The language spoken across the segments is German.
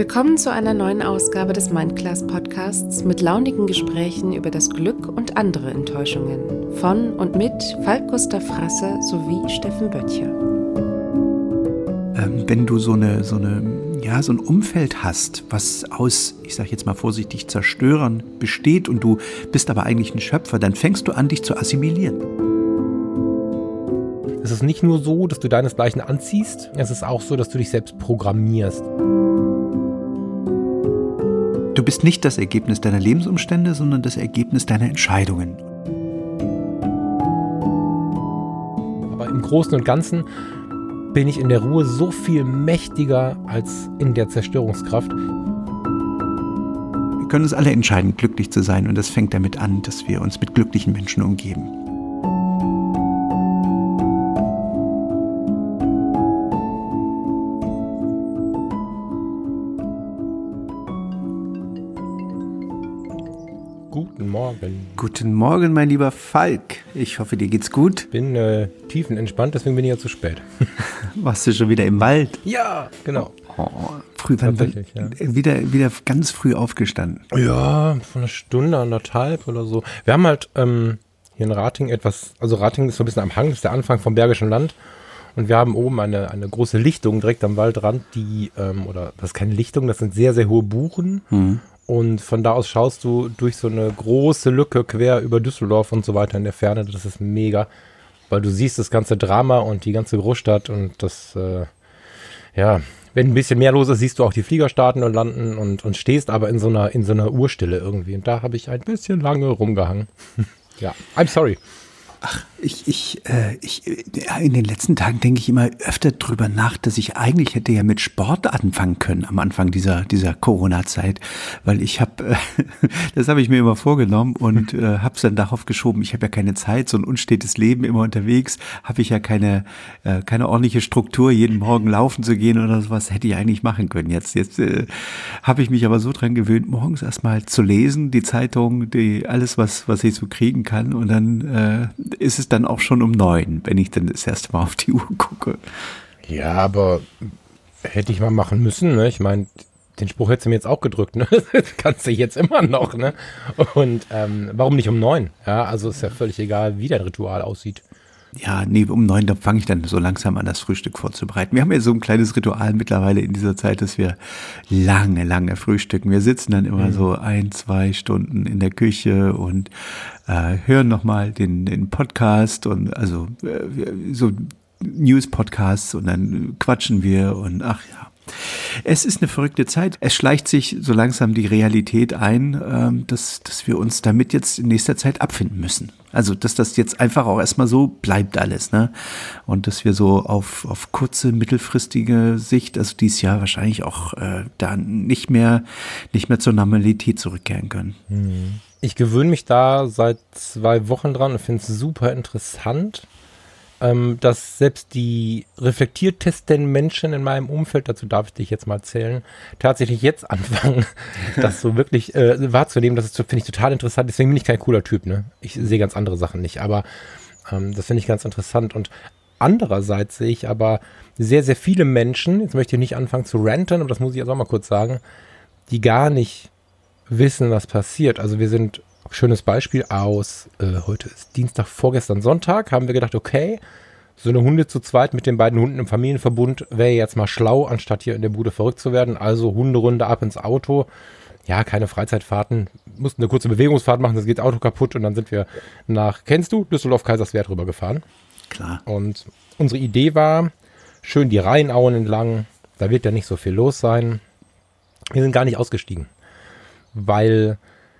Willkommen zu einer neuen Ausgabe des Mindclass Podcasts mit launigen Gesprächen über das Glück und andere Enttäuschungen. Von und mit Falk Gustav Frasse sowie Steffen Böttcher. Wenn du so ein Umfeld hast, was aus, ich sag jetzt mal vorsichtig, Zerstörern besteht und du bist aber eigentlich ein Schöpfer, dann fängst du an, dich zu assimilieren. Es ist nicht nur so, dass du deinesgleichen anziehst, es ist auch so, dass du dich selbst programmierst. Du bist nicht das Ergebnis deiner Lebensumstände, sondern das Ergebnis deiner Entscheidungen. Aber im Großen und Ganzen bin ich in der Ruhe so viel mächtiger als in der Zerstörungskraft. Wir können uns alle entscheiden, glücklich zu sein, und das fängt damit an, dass wir uns mit glücklichen Menschen umgeben. Guten Morgen. Guten Morgen, mein lieber Falk. Ich hoffe, dir geht's gut. Bin tiefenentspannt, deswegen bin ich ja zu spät. Warst du schon wieder im Wald? Ja, genau. Früh, Tatsächlich, ja. Wieder ganz früh aufgestanden. Ja, von einer Stunde, anderthalb oder so. Wir haben halt hier in Ratingen Ratingen ist so ein bisschen am Hang, das ist der Anfang vom Bergischen Land. Und wir haben oben eine große Lichtung direkt am Waldrand, das ist keine Lichtung, das sind sehr, sehr hohe Buchen. Und von da aus schaust du durch so eine große Lücke quer über Düsseldorf und so weiter in der Ferne. Das ist mega, weil du siehst das ganze Drama und die ganze Großstadt und das, wenn ein bisschen mehr los ist, siehst du auch die Flieger starten und landen und stehst aber in so einer Urstille irgendwie. Und da habe ich ein bisschen lange rumgehangen. Ja, I'm sorry. Ach, in den letzten Tagen denke ich immer öfter drüber nach, dass ich eigentlich hätte ja mit Sport anfangen können am Anfang dieser Corona-Zeit, weil das habe ich mir immer vorgenommen und habe es dann darauf geschoben. Ich habe ja keine Zeit, so ein unstetes Leben, immer unterwegs, habe ich ja keine ordentliche Struktur, jeden Morgen laufen zu gehen oder sowas, hätte ich eigentlich machen können. Jetzt habe ich mich aber so dran gewöhnt, morgens erstmal zu lesen, die Zeitung, alles, was ich so kriegen kann, und dann ist es dann auch schon um 9, wenn ich dann das erste Mal auf die Uhr gucke. Ja, aber hätte ich mal machen müssen, ne? Ich meine, den Spruch hättest du mir jetzt auch gedrückt, ne? Kannst du jetzt immer noch, ne? Und warum nicht um 9? Ja, also ist ja völlig egal, wie dein Ritual aussieht. Ja, nee, um 9, da fange ich dann so langsam an, das Frühstück vorzubereiten. Wir haben ja so ein kleines Ritual mittlerweile in dieser Zeit, dass wir lange frühstücken. Wir sitzen dann immer so 1-2 Stunden in der Küche und hören nochmal den Podcast und also so News-Podcasts, und dann quatschen wir und ach ja. Es ist eine verrückte Zeit. Es schleicht sich so langsam die Realität ein, dass wir uns damit jetzt in nächster Zeit abfinden müssen. Also, dass das jetzt einfach auch erstmal so bleibt alles, ne? Und dass wir so auf kurze, mittelfristige Sicht, also dieses Jahr wahrscheinlich auch da nicht mehr zur Normalität zurückkehren können. Ich gewöhne mich da seit 2 Wochen dran und finde es super interessant, dass selbst die reflektiertesten Menschen in meinem Umfeld, dazu darf ich dich jetzt mal zählen, tatsächlich jetzt anfangen, das so wirklich wahrzunehmen. Das finde ich total interessant. Deswegen bin ich kein cooler Typ, ne? Ich sehe ganz andere Sachen nicht, aber das finde ich ganz interessant. Und andererseits sehe ich aber sehr, sehr viele Menschen, jetzt möchte ich nicht anfangen zu ranten, aber das muss ich jetzt auch mal kurz sagen, die gar nicht wissen, was passiert. Also wir sind, schönes Beispiel aus, heute ist Dienstag, vorgestern Sonntag, haben wir gedacht, okay, so eine Hunde zu zweit mit den beiden Hunden im Familienverbund wäre jetzt mal schlau, anstatt hier in der Bude verrückt zu werden. Also Hunderunde ab ins Auto. Ja, keine Freizeitfahrten, mussten eine kurze Bewegungsfahrt machen, das geht Auto kaputt, und dann sind wir kennst du, Düsseldorf-Kaiserswerth rübergefahren. Klar. Und unsere Idee war, schön die Rheinauen entlang, da wird ja nicht so viel los sein. Wir sind gar nicht ausgestiegen, weil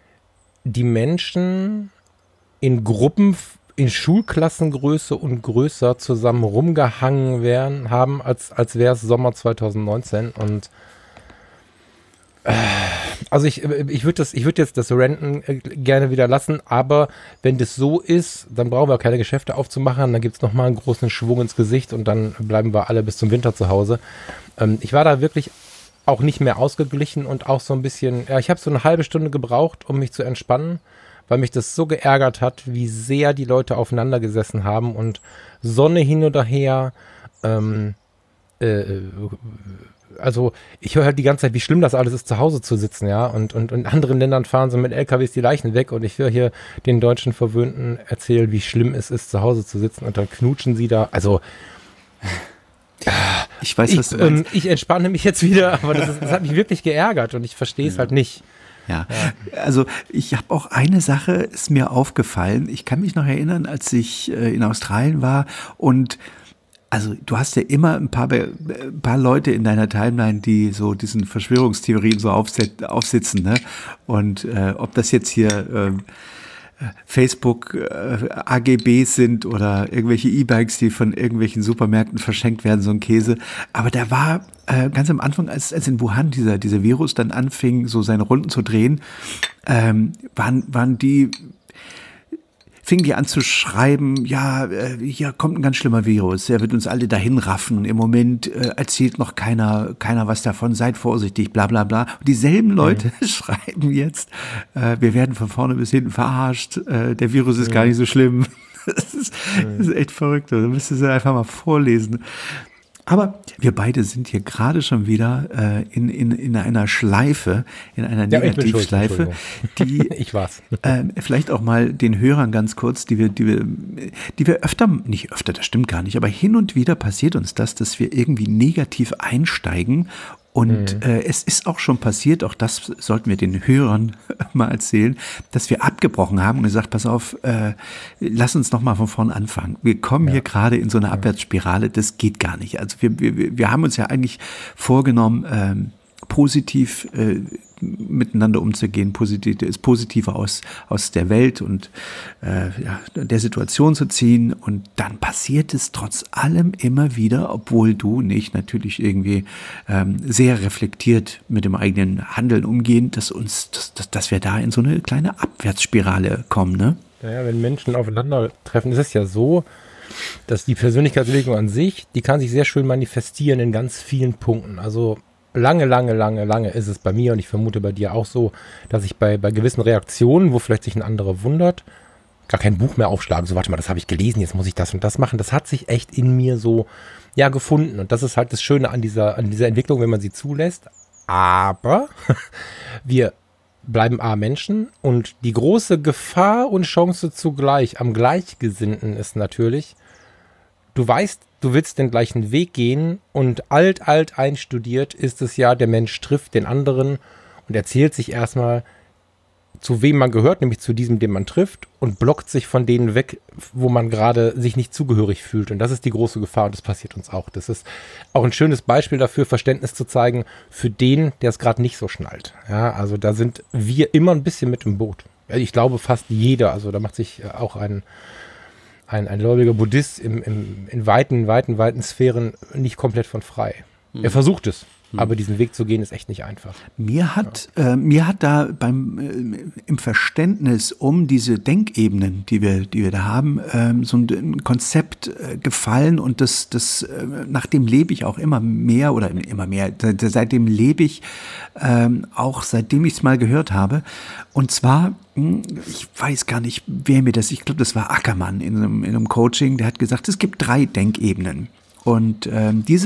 die Menschen in Gruppen, in Schulklassengröße und größer zusammen rumgehangen haben, als wäre es Sommer 2019. Und also ich würde jetzt das Renten gerne wieder lassen, aber wenn das so ist, dann brauchen wir keine Geschäfte aufzumachen, dann gibt es nochmal einen großen Schwung ins Gesicht und dann bleiben wir alle bis zum Winter zu Hause. Ich war da wirklich auch nicht mehr ausgeglichen und auch so ein bisschen, ja, ich habe so eine halbe Stunde gebraucht, um mich zu entspannen, weil mich das so geärgert hat, wie sehr die Leute aufeinander gesessen haben und Sonne hin oder her, also ich höre halt die ganze Zeit, wie schlimm das alles ist, zu Hause zu sitzen, ja, und in anderen Ländern fahren sie mit LKWs die Leichen weg und ich höre hier den deutschen Verwöhnten erzählen, wie schlimm es ist, zu Hause zu sitzen und dann knutschen sie da, also ich weiß, was du meinst. Ich entspanne mich jetzt wieder, aber das hat mich wirklich geärgert und ich verstehe es halt nicht. Ja, also ich habe auch eine Sache, ist mir aufgefallen. Ich kann mich noch erinnern, als ich in Australien war und also du hast ja immer ein paar Leute in deiner Timeline, die so diesen Verschwörungstheorien so aufsitzen, ne? Und ob das jetzt hier Facebook AGBs sind oder irgendwelche E-Bikes, die von irgendwelchen Supermärkten verschenkt werden, so ein Käse. Aber da war ganz am Anfang, als in Wuhan dieser Virus dann anfing, so seine Runden zu drehen, fingen die an zu schreiben, ja, hier kommt ein ganz schlimmer Virus, er wird uns alle dahin raffen, im Moment erzählt noch keiner was davon, seid vorsichtig, bla bla bla. Und dieselben Leute schreiben jetzt, wir werden von vorne bis hinten verarscht, der Virus ist gar nicht so schlimm. Das ist echt verrückt, da müsstest du einfach mal vorlesen. Aber wir beide sind hier gerade schon wieder in einer Schleife, in einer Negativschleife, die ich war's. Vielleicht auch mal den Hörern ganz kurz, die wir nicht öfter, das stimmt gar nicht, aber hin und wieder passiert uns das, dass wir irgendwie negativ einsteigen. Und es ist auch schon passiert, auch das sollten wir den Hörern mal erzählen, dass wir abgebrochen haben und gesagt, pass auf, lass uns noch mal von vorn anfangen. Wir kommen hier gerade in so eine Abwärtsspirale, das geht gar nicht. Also wir haben uns ja eigentlich vorgenommen, positiv miteinander umzugehen, das Positive aus der Welt und der Situation zu ziehen. Und dann passiert es trotz allem immer wieder, obwohl du nicht natürlich irgendwie sehr reflektiert mit dem eigenen Handeln umgehen, dass wir da in so eine kleine Abwärtsspirale kommen, ne? Naja, wenn Menschen aufeinandertreffen, ist es ja so, dass die Persönlichkeitsentwicklung an sich, die kann sich sehr schön manifestieren in ganz vielen Punkten. Also lange ist es bei mir und ich vermute bei dir auch so, dass ich bei gewissen Reaktionen, wo vielleicht sich ein anderer wundert, gar kein Buch mehr aufschlagen. So, warte mal, das habe ich gelesen, jetzt muss ich das und das machen. Das hat sich echt in mir so, ja, gefunden. Und das ist halt das Schöne an dieser Entwicklung, wenn man sie zulässt. Aber wir bleiben Menschen und die große Gefahr und Chance zugleich am Gleichgesinnten ist natürlich, du weißt, du willst den gleichen Weg gehen und alt einstudiert ist es ja, der Mensch trifft den anderen und erzählt sich erstmal, zu wem man gehört, nämlich zu diesem, den man trifft und blockt sich von denen weg, wo man gerade sich nicht zugehörig fühlt. Und das ist die große Gefahr und das passiert uns auch. Das ist auch ein schönes Beispiel dafür, Verständnis zu zeigen für den, der es gerade nicht so schnallt. Ja, also da sind wir immer ein bisschen mit im Boot. Ich glaube fast jeder, also da macht sich auch ein gläubiger Buddhist in weiten Sphären nicht komplett von frei. Er versucht es, aber diesen Weg zu gehen ist echt nicht einfach. Mir hat da im Verständnis um diese Denkebenen, die wir da haben, so ein Konzept gefallen und das nach dem lebe ich auch immer mehr. Seitdem lebe ich, auch seitdem ich es mal gehört habe. Und zwar, ich weiß gar nicht, wer mir das, ich glaube, das war Ackermann in einem Coaching, der hat gesagt, es gibt 3 Denkebenen. Und diese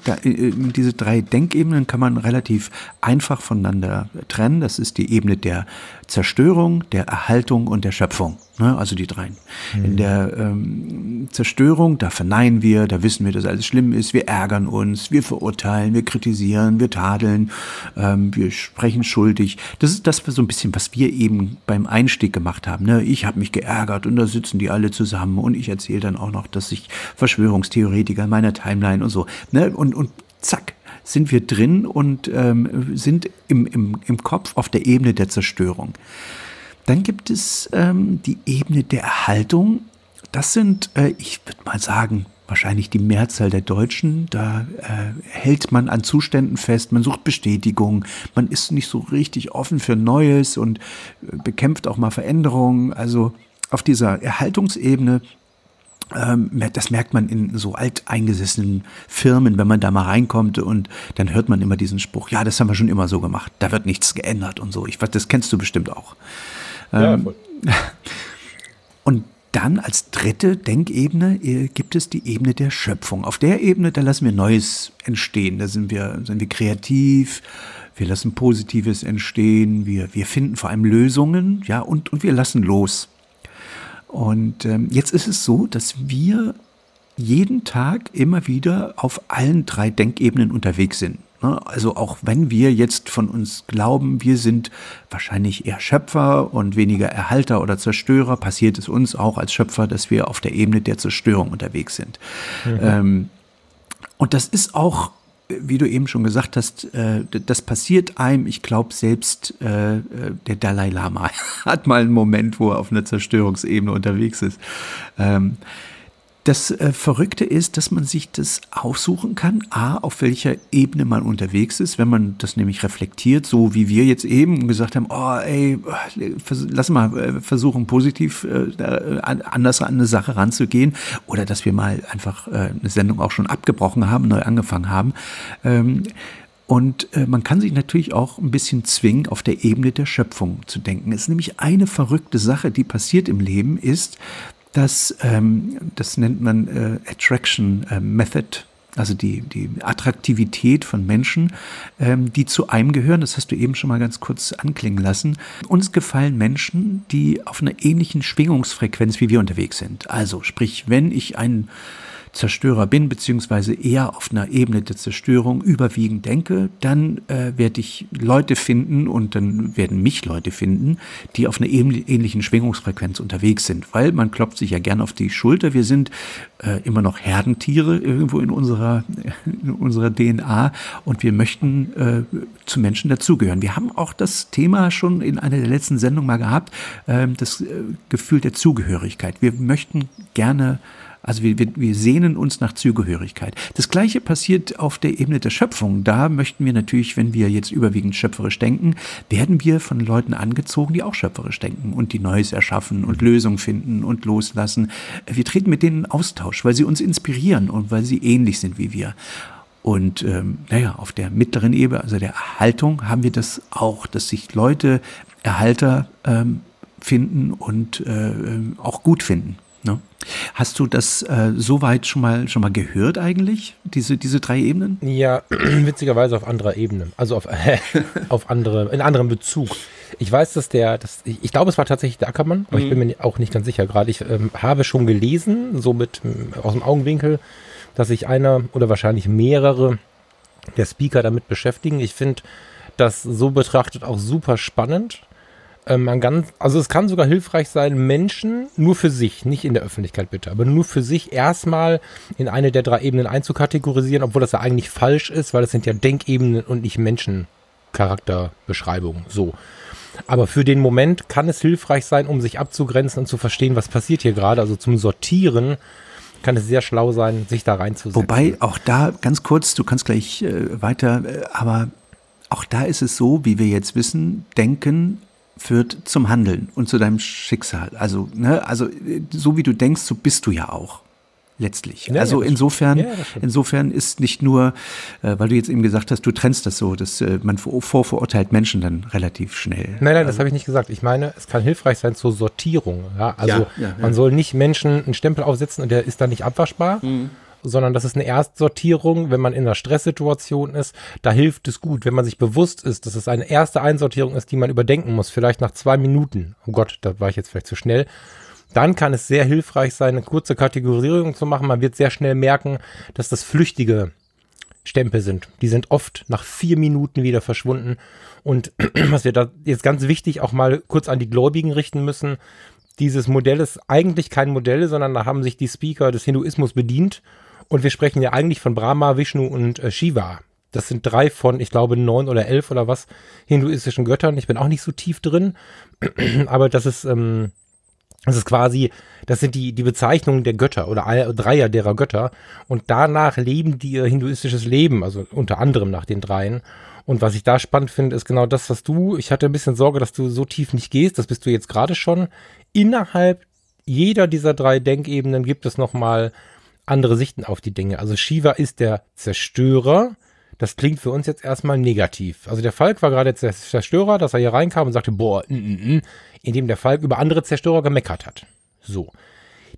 3 Denkebenen kann man relativ einfach voneinander trennen. Das ist die Ebene der Zerstörung, der Erhaltung und der Schöpfung. Ne? Also die 3. In der Zerstörung, da verneinen wir, da wissen wir, dass alles schlimm ist. Wir ärgern uns, wir verurteilen, wir kritisieren, wir tadeln, wir sprechen schuldig. Das ist das so ein bisschen, was wir eben beim Einstieg gemacht haben. Ne? Ich habe mich geärgert und da sitzen die alle zusammen und ich erzähle dann auch noch, dass ich Verschwörungstheoretiker in meiner Timeline und so. Ne? Und zack, sind wir drin und sind im Kopf auf der Ebene der Zerstörung. Dann gibt es die Ebene der Erhaltung. Das sind, ich würde mal sagen, wahrscheinlich die Mehrzahl der Deutschen. Da hält man an Zuständen fest, man sucht Bestätigung, man ist nicht so richtig offen für Neues und bekämpft auch mal Veränderungen. Also auf dieser Erhaltungsebene, das merkt man in so alteingesessenen Firmen, wenn man da mal reinkommt und dann hört man immer diesen Spruch, ja, das haben wir schon immer so gemacht, da wird nichts geändert und so. Das kennst du bestimmt auch. Ja, voll. Und dann als dritte Denkebene gibt es die Ebene der Schöpfung. Auf der Ebene, da lassen wir Neues entstehen. Da sind wir kreativ, wir lassen Positives entstehen, wir finden vor allem Lösungen, ja, und wir lassen los. Und jetzt ist es so, dass wir jeden Tag immer wieder auf allen 3 Denkebenen unterwegs sind. Also auch wenn wir jetzt von uns glauben, wir sind wahrscheinlich eher Schöpfer und weniger Erhalter oder Zerstörer, passiert es uns auch als Schöpfer, dass wir auf der Ebene der Zerstörung unterwegs sind. Mhm. Und das ist auch, wie du eben schon gesagt hast, das passiert einem, ich glaube selbst der Dalai Lama hat mal einen Moment, wo er auf einer Zerstörungsebene unterwegs ist. Das Verrückte ist, dass man sich das aussuchen kann, auf welcher Ebene man unterwegs ist, wenn man das nämlich reflektiert, so wie wir jetzt eben gesagt haben, lass mal versuchen, positiv anders an eine Sache ranzugehen, oder dass wir mal einfach eine Sendung auch schon abgebrochen haben, neu angefangen haben. Und man kann sich natürlich auch ein bisschen zwingen, auf der Ebene der Schöpfung zu denken. Es ist nämlich eine verrückte Sache, die passiert im Leben, ist, das nennt man Attraction Method, also die Attraktivität von Menschen, die zu einem gehören. Das hast du eben schon mal ganz kurz anklingen lassen. Uns gefallen Menschen, die auf einer ähnlichen Schwingungsfrequenz wie wir unterwegs sind. Also sprich, wenn ich ein Zerstörer bin, beziehungsweise eher auf einer Ebene der Zerstörung überwiegend denke, dann werde ich Leute finden und dann werden mich Leute finden, die auf einer ähnlichen Schwingungsfrequenz unterwegs sind, weil man klopft sich ja gern auf die Schulter. Wir sind immer noch Herdentiere irgendwo in unserer DNA und wir möchten zu Menschen dazugehören. Wir haben auch das Thema schon in einer der letzten Sendungen mal gehabt, das Gefühl der Zugehörigkeit. Wir möchten gerne, also wir sehnen uns nach Zugehörigkeit. Das Gleiche passiert auf der Ebene der Schöpfung. Da möchten wir natürlich, wenn wir jetzt überwiegend schöpferisch denken, werden wir von Leuten angezogen, die auch schöpferisch denken und die Neues erschaffen und Lösungen finden und loslassen. Wir treten mit denen in Austausch, weil sie uns inspirieren und weil sie ähnlich sind wie wir. Und auf der mittleren Ebene, also der Erhaltung, haben wir das auch, dass sich Leute Erhalter finden und auch gut finden. Ne? Hast du das soweit schon mal gehört eigentlich, diese 3 Ebenen? Ja, witzigerweise auf anderer Ebene, also in anderem Bezug. Ich weiß, dass ich glaube, es war tatsächlich der Ackermann, aber ich bin mir auch nicht ganz sicher gerade. Ich habe schon gelesen, so aus dem Augenwinkel, dass sich einer oder wahrscheinlich mehrere der Speaker damit beschäftigen. Ich finde das so betrachtet auch super spannend. Es kann sogar hilfreich sein, Menschen nur für sich, nicht in der Öffentlichkeit bitte, aber nur für sich erstmal in eine der 3 Ebenen einzukategorisieren, obwohl das ja eigentlich falsch ist, weil das sind ja Denkebenen und nicht Menschencharakterbeschreibungen. So. Aber für den Moment kann es hilfreich sein, um sich abzugrenzen und zu verstehen, was passiert hier gerade. Also zum Sortieren kann es sehr schlau sein, sich da reinzusetzen. Wobei auch da, ganz kurz, du kannst gleich weiter, aber auch da ist es so, wie wir jetzt wissen, Denken führt zum Handeln und zu deinem Schicksal. Also so wie du denkst, so bist du ja auch letztlich. Ja, also insofern ist nicht nur, weil du jetzt eben gesagt hast, du trennst das so, dass man vorverurteilt Menschen dann relativ schnell. Nein, das habe ich nicht gesagt. Ich meine, es kann hilfreich sein zur Sortierung. Ja? Also man soll nicht Menschen einen Stempel aufsetzen und der ist dann nicht abwaschbar. Sondern das ist eine Erstsortierung, wenn man in einer Stresssituation ist, da hilft es gut, wenn man sich bewusst ist, dass es eine erste Einsortierung ist, die man überdenken muss, vielleicht nach 2 Minuten, oh Gott, da war ich jetzt vielleicht zu schnell, dann kann es sehr hilfreich sein, eine kurze Kategorisierung zu machen. Man wird sehr schnell merken, dass das flüchtige Stempel sind. Die sind oft nach 4 Minuten wieder verschwunden und was wir da jetzt ganz wichtig auch mal kurz an die Gläubigen richten müssen, dieses Modell ist eigentlich kein Modell, sondern da haben sich die Speaker des Hinduismus bedient. Und wir sprechen ja eigentlich von Brahma, Vishnu und Shiva. Das sind 3 von, ich glaube, 9 oder 11 oder was hinduistischen Göttern. Ich bin auch nicht so tief drin, aber das ist quasi, das sind die Bezeichnungen der Götter oder Dreier derer Götter. Und danach leben die ihr hinduistisches Leben, also unter anderem nach den 3. Und was ich da spannend finde, ist genau das, ich hatte ein bisschen Sorge, dass du so tief nicht gehst, das bist du jetzt gerade schon. Innerhalb jeder dieser 3 Denkebenen gibt es nochmal andere Sichten auf die Dinge. Also Shiva ist der Zerstörer. Das klingt für uns jetzt erstmal negativ. Also der Falk war gerade der Zerstörer, dass er hier reinkam und sagte, indem der Falk über andere Zerstörer gemeckert hat. So.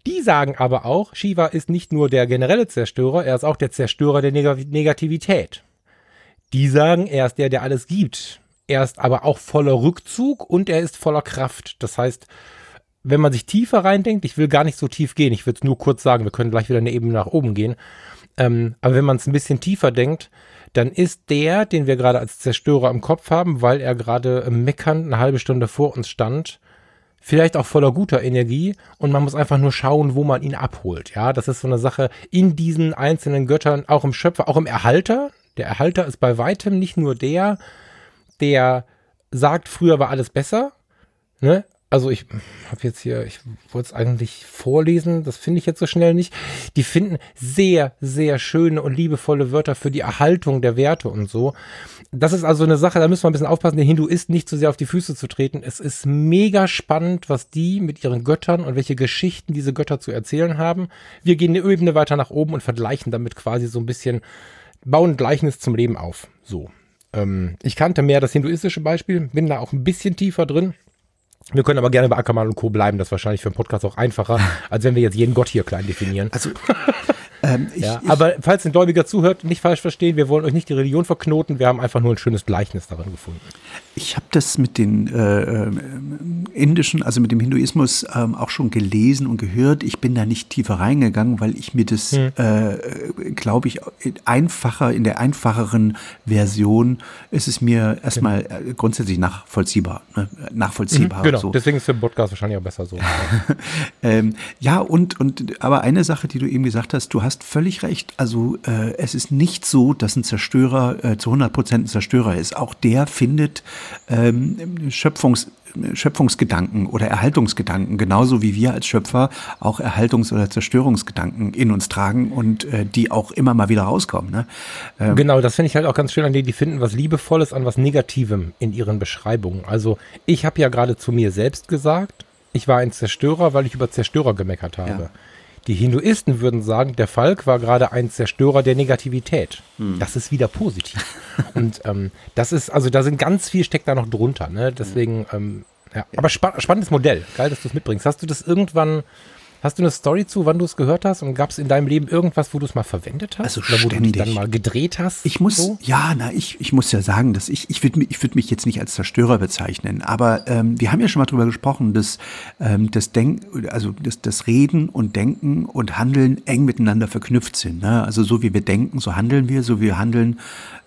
Die sagen aber auch, Shiva ist nicht nur der generelle Zerstörer, er ist auch der Zerstörer der Negativität. Die sagen, er ist der alles gibt. Er ist aber auch voller Rückzug und er ist voller Kraft. Das heißt, wenn man sich tiefer reindenkt, ich will gar nicht so tief gehen, ich würde es nur kurz sagen, wir können gleich wieder eine Ebene nach oben gehen, aber wenn man es ein bisschen tiefer denkt, dann ist der, den wir gerade als Zerstörer im Kopf haben, weil er gerade meckernd eine halbe Stunde vor uns stand, vielleicht auch voller guter Energie und man muss einfach nur schauen, wo man ihn abholt. Ja, das ist so eine Sache in diesen einzelnen Göttern, auch im Schöpfer, auch im Erhalter. Der Erhalter ist bei weitem nicht nur der sagt, früher war alles besser. Ne? Also ich habe jetzt hier, ich wollte es eigentlich vorlesen, das finde ich jetzt so schnell nicht. Die finden sehr, sehr schöne und liebevolle Wörter für die Erhaltung der Werte und so. Das ist also eine Sache, da müssen wir ein bisschen aufpassen, den Hinduisten nicht zu sehr auf die Füße zu treten. Es ist mega spannend, was die mit ihren Göttern und welche Geschichten diese Götter zu erzählen haben. Wir gehen eine Ebene weiter nach oben und vergleichen damit quasi so ein bisschen, bauen ein Gleichnis zum Leben auf. So. Ich kannte mehr das hinduistische Beispiel, bin da auch ein bisschen tiefer drin. Wir können aber gerne bei Ackermann und Co. bleiben, das ist wahrscheinlich für einen Podcast auch einfacher, als wenn wir jetzt jeden Gott hier klein definieren. Also, aber falls ein Gläubiger zuhört, nicht falsch verstehen, wir wollen euch nicht die Religion verknoten, wir haben einfach nur ein schönes Gleichnis darin gefunden. Ich habe das mit den indischen, also mit dem Hinduismus auch schon gelesen und gehört. Ich bin da nicht tiefer reingegangen, weil ich mir das, glaube ich, in der einfacheren Version ist es mir erstmal grundsätzlich nachvollziehbar. Ne? Nachvollziehbar. Genau, so. Deswegen ist der Podcast wahrscheinlich auch besser so. Ja, aber eine Sache, die du eben gesagt hast, du hast völlig recht. Also es ist nicht so, dass ein Zerstörer zu 100% ein Zerstörer ist. Auch der findet Schöpfungsgedanken oder Erhaltungsgedanken, genauso wie wir als Schöpfer auch Erhaltungs- oder Zerstörungsgedanken in uns tragen und die auch immer mal wieder rauskommen. Ne? Genau, das finde ich halt auch ganz schön an denen, die finden was Liebevolles an was Negativem in ihren Beschreibungen. Also ich habe ja gerade zu mir selbst gesagt, ich war ein Zerstörer, weil ich über Zerstörer gemeckert habe. Ja. Die Hinduisten würden sagen, der Falk war gerade ein Zerstörer der Negativität. Das ist wieder positiv. Und das ist, also da sind ganz viel, steckt da noch drunter. Ne? Deswegen, ja. Aber spannendes Modell. Geil, dass du es mitbringst. Hast du das irgendwann, hast du eine Story zu, wann du es gehört hast? Und gab es in deinem Leben irgendwas, wo du es mal verwendet hast? Also oder wo ständig. du dich dann mal gedreht hast? Ich muss, so? Ich muss ja sagen, dass ich würd mich jetzt nicht als Zerstörer bezeichnen, aber wir haben ja schon mal drüber gesprochen, dass das Reden und Denken und Handeln eng miteinander verknüpft sind. Ne? Also so wie wir denken, so handeln wir, so wie wir handeln,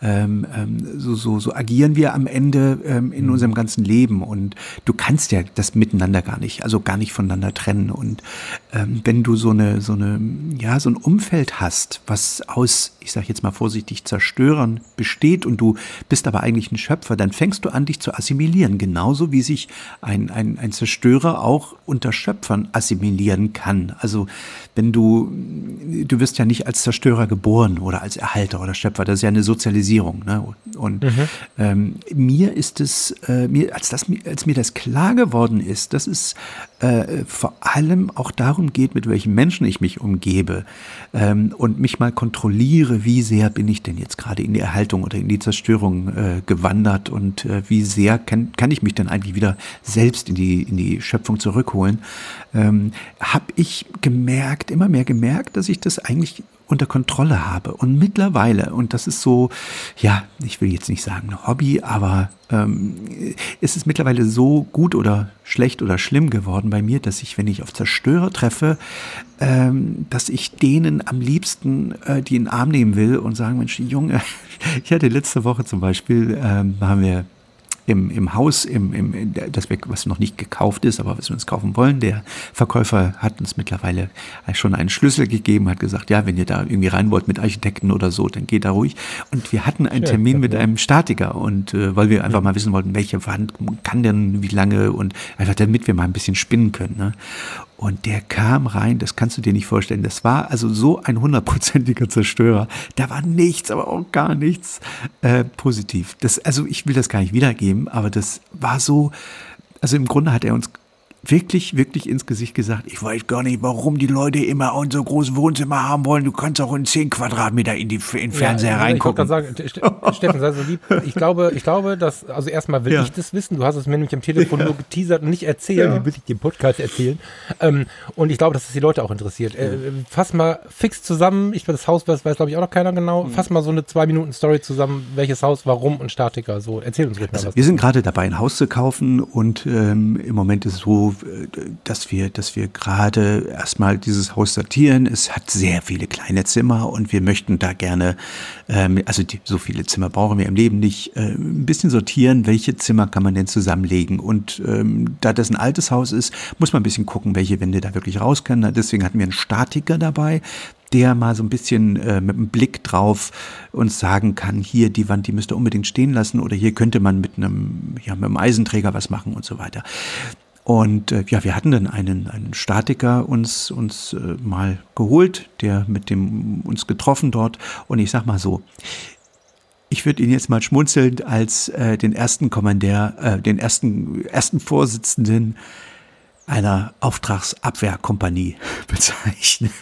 so agieren wir am Ende in unserem ganzen Leben. Und du kannst ja das miteinander gar nicht voneinander trennen. Und wenn du so ein Umfeld hast, was aus, ich sage jetzt mal vorsichtig, Zerstörern besteht und du bist aber eigentlich ein Schöpfer, dann fängst du an, dich zu assimilieren. Genauso wie sich ein Zerstörer auch unter Schöpfern assimilieren kann. Also wenn du wirst ja nicht als Zerstörer geboren oder als Erhalter oder Schöpfer, das ist ja eine Sozialisierung. Ne? Und mir ist es, als mir das klar geworden ist, dass es vor allem auch darum geht, mit welchen Menschen ich mich umgebe und mich mal kontrolliere, wie sehr bin ich denn jetzt gerade in die Erhaltung oder in die Zerstörung gewandert und wie sehr kann ich mich denn eigentlich wieder selbst in die Schöpfung zurückholen, habe ich immer mehr gemerkt, dass ich das eigentlich unter Kontrolle habe. Und mittlerweile, und das ist so, ja, ich will jetzt nicht sagen ein Hobby, aber es ist mittlerweile so gut oder schlecht oder schlimm geworden bei mir, dass ich, wenn ich auf Zerstörer treffe, dass ich denen am liebsten die in den Arm nehmen will und sagen, Mensch, Junge, ich hatte letzte Woche zum Beispiel, haben wir im Haus, was noch nicht gekauft ist, aber was wir uns kaufen wollen. Der Verkäufer hat uns mittlerweile schon einen Schlüssel gegeben, hat gesagt, ja, wenn ihr da irgendwie rein wollt mit Architekten oder so, dann geht da ruhig. Und wir hatten einen Termin mit einem Statiker und weil wir einfach mal wissen wollten, welche Wand kann denn, wie lange und einfach damit wir mal ein bisschen spinnen können. Ne? Und der kam rein, das kannst du dir nicht vorstellen. Das war also so ein 100%iger Zerstörer. Da war nichts, aber auch gar nichts positiv. Also ich will das gar nicht wiedergeben, aber das war so, also im Grunde hat er uns wirklich, wirklich ins Gesicht gesagt, ich weiß gar nicht, warum die Leute immer unser großes Wohnzimmer haben wollen. Du kannst auch in 10 Quadratmeter in den Fernseher reingucken. Ich wollte gerade sagen, Steffen, sei so lieb. Ich glaube, dass, also erstmal will ich das wissen. Du hast es mir nämlich am Telefon nur geteasert und nicht erzählt. Wie will ich dir im Podcast erzählen? Und ich glaube, dass es die Leute auch interessiert. Fass mal fix zusammen. Ich glaube, das Haus weiß glaube ich, auch noch keiner genau. Fass mal so eine 2-Minuten-Story zusammen. Welches Haus, warum und Statiker. So, erzähl uns ruhig mal was. Wir sind gerade dabei, ein Haus zu kaufen und im Moment ist es so, dass wir gerade erstmal dieses Haus sortieren. Es hat sehr viele kleine Zimmer und wir möchten da gerne, so viele Zimmer brauchen wir im Leben nicht, ein bisschen sortieren, welche Zimmer kann man denn zusammenlegen. Und da das ein altes Haus ist, muss man ein bisschen gucken, welche Wände da wirklich raus können. Deswegen hatten wir einen Statiker dabei, der mal so ein bisschen mit einem Blick drauf uns sagen kann, hier die Wand, die müsst ihr unbedingt stehen lassen oder hier könnte man mit einem Eisenträger was machen und so weiter. Und wir hatten dann einen Statiker uns mal geholt, der mit dem uns getroffen dort. Und ich sag mal so, ich würde ihn jetzt mal schmunzelnd als den ersten Kommandeur, den ersten Vorsitzenden einer Auftragsabwehrkompanie bezeichnen.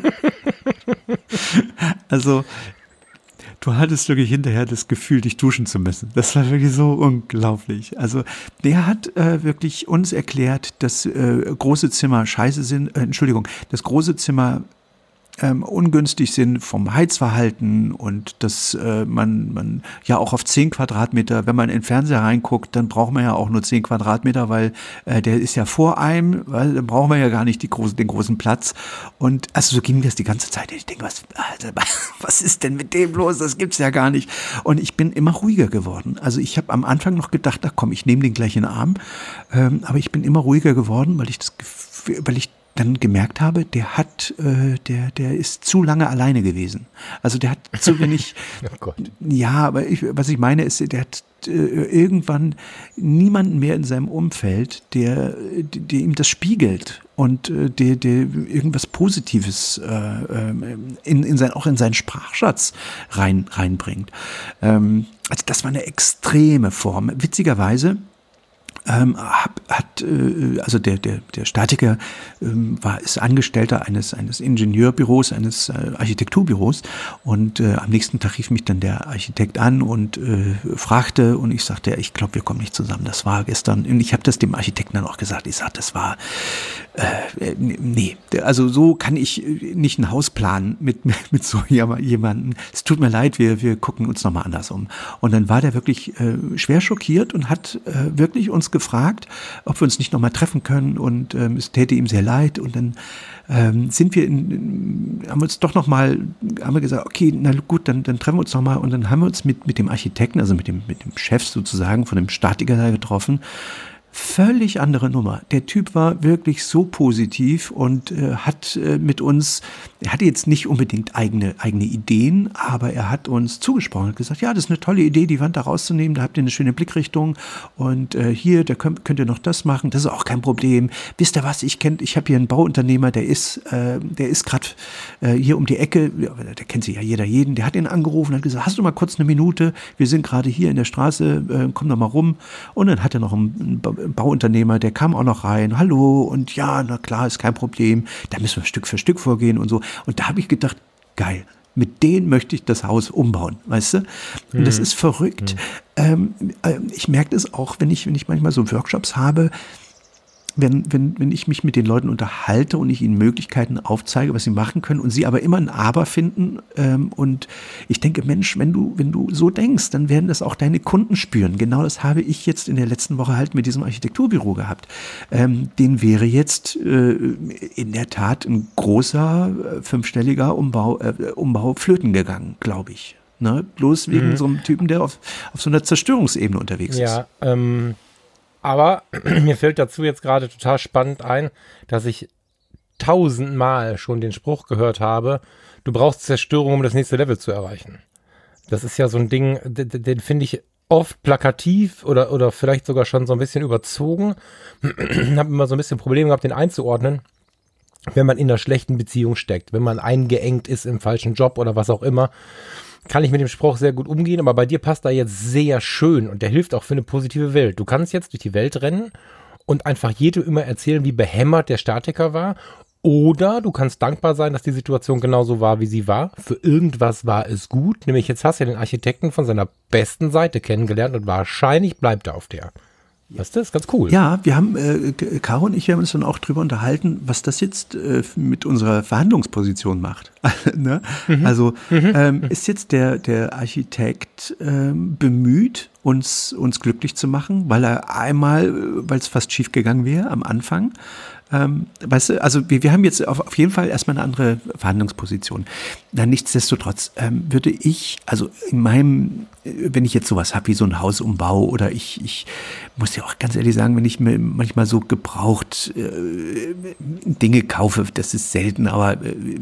Also du hattest wirklich hinterher das Gefühl, dich duschen zu müssen. Das war wirklich so unglaublich. Also der hat wirklich uns erklärt, dass große Zimmer scheiße sind, dass große Zimmer ungünstig sind vom Heizverhalten und dass man ja auch auf 10 Quadratmeter, wenn man in den Fernseher reinguckt, dann braucht man ja auch nur 10 Quadratmeter, weil der ist ja vor einem, weil dann brauchen wir ja gar nicht den großen Platz. Und also so ging das die ganze Zeit. Ich denke, was ist denn mit dem los? Das gibt's ja gar nicht. Und ich bin immer ruhiger geworden. Also ich habe am Anfang noch gedacht, ach komm, ich nehme den gleich in den Arm. Aber ich bin immer ruhiger geworden, weil ich dann gemerkt habe, der ist zu lange alleine gewesen. Also der hat zu wenig, oh Gott. Ja, aber was ich meine ist, der hat irgendwann niemanden mehr in seinem Umfeld, der ihm das spiegelt und der irgendwas Positives auch in seinen Sprachschatz reinbringt. Also das war eine extreme Form. Witzigerweise der Statiker ist Angestellter eines Ingenieurbüros, eines Architekturbüros und am nächsten Tag rief mich dann der Architekt an und fragte und ich sagte, ich glaube, wir kommen nicht zusammen. Das war gestern und ich habe das dem Architekten dann auch gesagt. Ich sagte, das war nee, also so kann ich nicht ein Haus planen mit so jemandem. Es tut mir leid, wir gucken uns nochmal anders um. Und dann war der wirklich schwer schockiert und hat wirklich uns gefragt, ob wir uns nicht nochmal treffen können und es täte ihm sehr leid und dann haben wir gesagt, okay, na gut, dann treffen wir uns nochmal und dann haben wir uns mit dem Architekten, also mit dem Chef sozusagen von dem Statiker da getroffen. Völlig andere Nummer. Der Typ war wirklich so positiv und hat mit uns, er hatte jetzt nicht unbedingt eigene Ideen, aber er hat uns zugesprochen und gesagt, ja, das ist eine tolle Idee, die Wand da rauszunehmen, da habt ihr eine schöne Blickrichtung und hier, da könnt ihr noch das machen, das ist auch kein Problem. Wisst ihr was, ich habe hier einen Bauunternehmer, der ist gerade hier um die Ecke, der kennt sich ja jeden, der hat ihn angerufen und hat gesagt, hast du mal kurz eine Minute, wir sind gerade hier in der Straße, komm doch mal rum und dann hat er noch einen Bauunternehmer, der kam auch noch rein, hallo und ja, na klar, ist kein Problem, da müssen wir Stück für Stück vorgehen und so. Und da habe ich gedacht, geil, mit denen möchte ich das Haus umbauen, weißt du? Und das ist verrückt. Ich merke das auch, wenn ich manchmal so Workshops habe, wenn ich mich mit den Leuten unterhalte und ich ihnen Möglichkeiten aufzeige, was sie machen können und sie aber immer ein Aber finden und ich denke, Mensch, wenn du so denkst, dann werden das auch deine Kunden spüren. Genau das habe ich jetzt in der letzten Woche halt mit diesem Architekturbüro gehabt. Den wäre jetzt in der Tat ein großer, 5-stelliger Umbau flöten gegangen, glaube ich. Ne? Bloß wegen so einem Typen, der auf so einer Zerstörungsebene unterwegs ist. Ja, aber mir fällt dazu jetzt gerade total spannend ein, dass ich 1000-mal schon den Spruch gehört habe, du brauchst Zerstörung, um das nächste Level zu erreichen. Das ist ja so ein Ding, den finde ich oft plakativ oder vielleicht sogar schon so ein bisschen überzogen. Ich habe immer so ein bisschen Probleme gehabt, den einzuordnen, wenn man in einer schlechten Beziehung steckt, wenn man eingeengt ist im falschen Job oder was auch immer. Kann ich mit dem Spruch sehr gut umgehen, aber bei dir passt da jetzt sehr schön und der hilft auch für eine positive Welt. Du kannst jetzt durch die Welt rennen und einfach jedem immer erzählen, wie behämmert der Statiker war. Oder du kannst dankbar sein, dass die Situation genauso war, wie sie war. Für irgendwas war es gut. Nämlich jetzt hast du ja den Architekten von seiner besten Seite kennengelernt und wahrscheinlich bleibt er auf der. Weißt du, das ist ganz cool. Ja, wir haben, Caro und ich, wir haben uns dann auch drüber unterhalten, was das jetzt mit unserer Verhandlungsposition macht. Ne? Also ist jetzt der Architekt bemüht, uns glücklich zu machen, weil es fast schief gegangen wäre am Anfang. Weißt du, also wir haben jetzt auf jeden Fall erstmal eine andere Verhandlungsposition. Nichtsdestotrotz würde ich, also wenn ich jetzt sowas habe wie so ein Hausumbau oder ich muss ja auch ganz ehrlich sagen, wenn ich mir manchmal so gebraucht Dinge kaufe, das ist selten, aber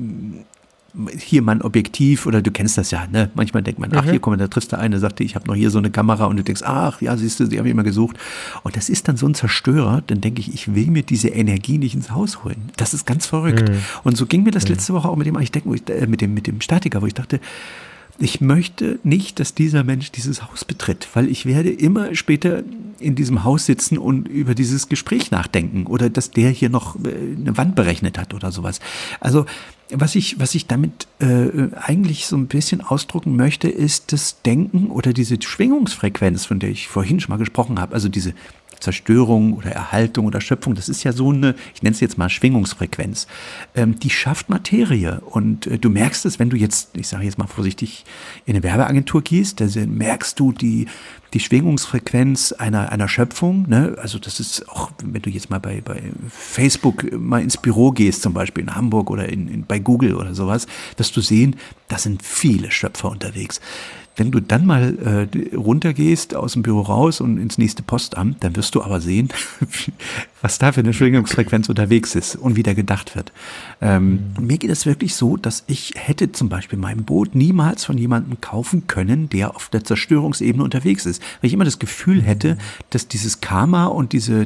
hier mal ein Objektiv oder du kennst das ja, ne? Manchmal denkt man, ach hier, guck mal, da triffst du einen, der sagte, ich habe noch hier so eine Kamera und du denkst, ach ja, siehst du, die habe ich immer gesucht. Und das ist dann so ein Zerstörer, dann denke ich will mir diese Energie nicht ins Haus holen. Das ist ganz verrückt. Und so ging mir das letzte Woche auch mit dem Architekten, mit dem Statiker, wo ich dachte, ich möchte nicht, dass dieser Mensch dieses Haus betritt, weil ich werde immer später in diesem Haus sitzen und über dieses Gespräch nachdenken oder dass der hier noch eine Wand berechnet hat oder sowas. Also was ich damit eigentlich so ein bisschen ausdrucken möchte, ist das Denken oder diese Schwingungsfrequenz, von der ich vorhin schon mal gesprochen habe, also diese Zerstörung oder Erhaltung oder Schöpfung, das ist ja so eine, ich nenne es jetzt mal Schwingungsfrequenz, die schafft Materie und du merkst es, wenn du jetzt, ich sage jetzt mal vorsichtig, in eine Werbeagentur gehst, da merkst du die Schwingungsfrequenz einer Schöpfung, ne? Also das ist auch, wenn du jetzt mal bei Facebook mal ins Büro gehst, zum Beispiel in Hamburg oder bei Google oder sowas, wirst du sehen, da sind viele Schöpfer unterwegs. Wenn du dann mal runtergehst aus dem Büro raus und ins nächste Postamt, dann wirst du aber sehen, was da für eine Schwingungsfrequenz unterwegs ist und wie da gedacht wird. Mir geht es wirklich so, dass ich hätte zum Beispiel mein Boot niemals von jemandem kaufen können, der auf der Zerstörungsebene unterwegs ist. Weil ich immer das Gefühl hätte, dass dieses Karma und diese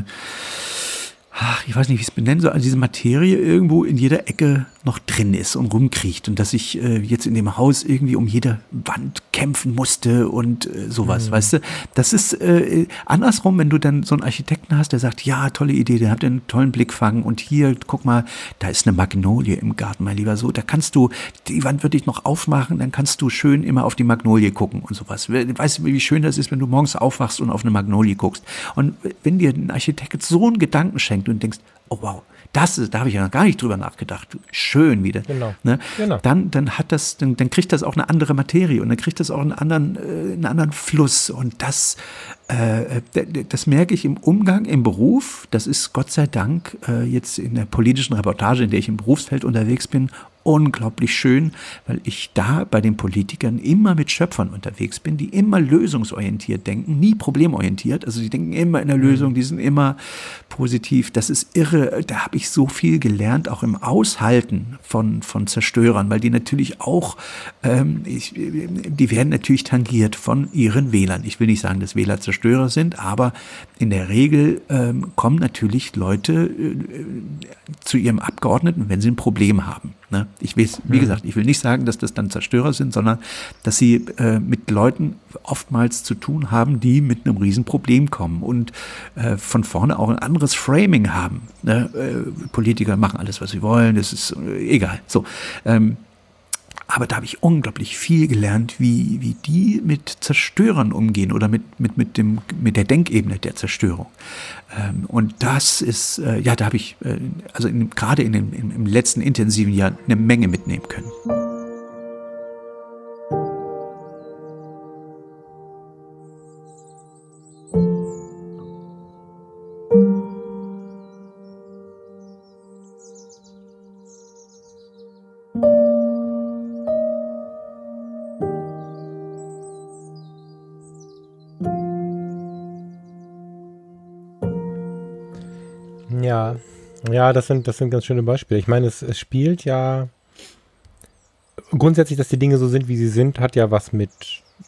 ich weiß nicht, wie ich es benennen soll, also diese Materie irgendwo in jeder Ecke noch drin ist und rumkriecht und dass ich jetzt in dem Haus irgendwie um jede Wand kämpfen musste und sowas, weißt du? Das ist andersrum, wenn du dann so einen Architekten hast, der sagt, ja, tolle Idee, der hat einen tollen Blickfang und hier, guck mal, da ist eine Magnolie im Garten, mein Lieber, so, da kannst du, die Wand würde ich noch aufmachen, dann kannst du schön immer auf die Magnolie gucken und sowas. Weißt du, wie schön das ist, wenn du morgens aufwachst und auf eine Magnolie guckst? Und wenn dir ein Architekt so einen Gedanken schenkt und denkst, oh wow, da habe ich ja noch gar nicht drüber nachgedacht. Schön wieder. Genau. Ne? Genau. Dann kriegt das auch eine andere Materie und dann kriegt das auch einen anderen Fluss. Und das merke ich im Umgang, im Beruf. Das ist Gott sei Dank jetzt in der politischen Reportage, in der ich im Berufsfeld unterwegs bin, unglaublich schön, weil ich da bei den Politikern immer mit Schöpfern unterwegs bin, die immer lösungsorientiert denken, nie problemorientiert. Also die denken immer in der Lösung, die sind immer positiv. Das ist irre. Da habe ich so viel gelernt, auch im Aushalten von Zerstörern, weil die natürlich auch, die werden natürlich tangiert von ihren Wählern. Ich will nicht sagen, dass Wähler Zerstörer sind, aber in der Regel kommen natürlich Leute zu ihrem Abgeordneten, wenn sie ein Problem haben. Ne? Wie gesagt, ich will nicht sagen, dass das dann Zerstörer sind, sondern dass sie mit Leuten oftmals zu tun haben, die mit einem Riesenproblem kommen und von vorne auch ein anderes Framing haben. Ne? Politiker machen alles, was sie wollen, das ist egal. So. Aber da habe ich unglaublich viel gelernt, wie die mit Zerstörern umgehen oder mit der Denkebene der Zerstörung. Und das ist, da habe ich gerade im letzten intensiven Jahr eine Menge mitnehmen können. Ja, das sind ganz schöne Beispiele. Ich meine, es spielt ja grundsätzlich, dass die Dinge so sind, wie sie sind, hat ja was mit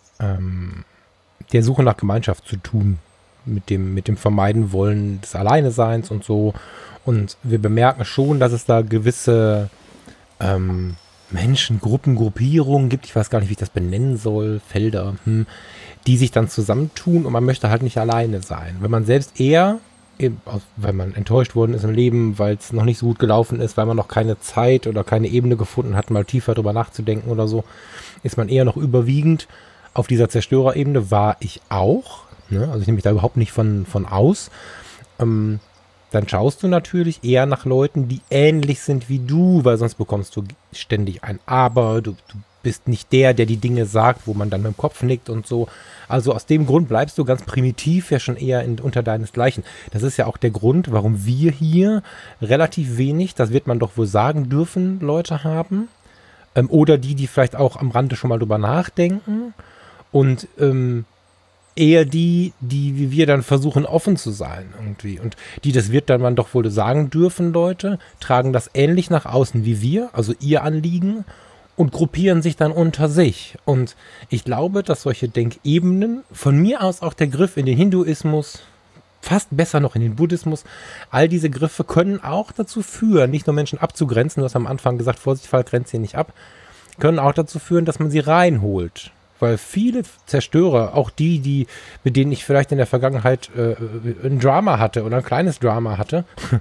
der Suche nach Gemeinschaft zu tun, mit dem Vermeiden wollen des Alleineseins und so. Und wir bemerken schon, dass es da gewisse Menschengruppen, Gruppierungen gibt, ich weiß gar nicht, wie ich das benennen soll, Felder, die sich dann zusammentun und man möchte halt nicht alleine sein. Wenn man selbst eher eben, weil man enttäuscht worden ist im Leben, weil es noch nicht so gut gelaufen ist, weil man noch keine Zeit oder keine Ebene gefunden hat, mal tiefer drüber nachzudenken oder so, ist man eher noch überwiegend auf dieser Zerstörerebene, war ich auch. Ne? Also ich nehme mich da überhaupt nicht von aus. Dann schaust du natürlich eher nach Leuten, die ähnlich sind wie du, weil sonst bekommst du ständig ein Aber, du bist nicht der die Dinge sagt, wo man dann mit dem Kopf nickt und so. Also aus dem Grund bleibst du ganz primitiv ja schon eher unter deinesgleichen. Das ist ja auch der Grund, warum wir hier relativ wenig, das wird man doch wohl sagen dürfen, Leute haben. Oder die vielleicht auch am Rande schon mal drüber nachdenken. Und eher die wie wir dann versuchen, offen zu sein irgendwie. Und das wird dann man doch wohl sagen dürfen, Leute, tragen das ähnlich nach außen wie wir, also ihr Anliegen, und gruppieren sich dann unter sich. Und ich glaube, dass solche Denkebenen, von mir aus auch der Griff in den Hinduismus, fast besser noch in den Buddhismus, all diese Griffe können auch dazu führen, nicht nur Menschen abzugrenzen, du hast am Anfang gesagt, Vorsicht, Fall, grenzt sie nicht ab, können auch dazu führen, dass man sie reinholt. Weil viele Zerstörer, auch die mit denen ich vielleicht in der Vergangenheit ein Drama hatte oder ein kleines Drama hatte,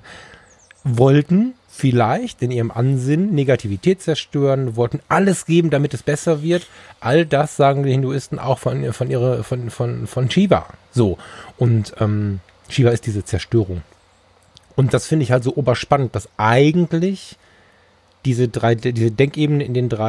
wollten vielleicht in ihrem Ansinnen Negativität zerstören, wollten alles geben, damit es besser wird. All das sagen die Hinduisten auch von Shiva. So. Und Shiva ist diese Zerstörung. Und das finde ich halt so oberspannend, dass eigentlich diese Denkebene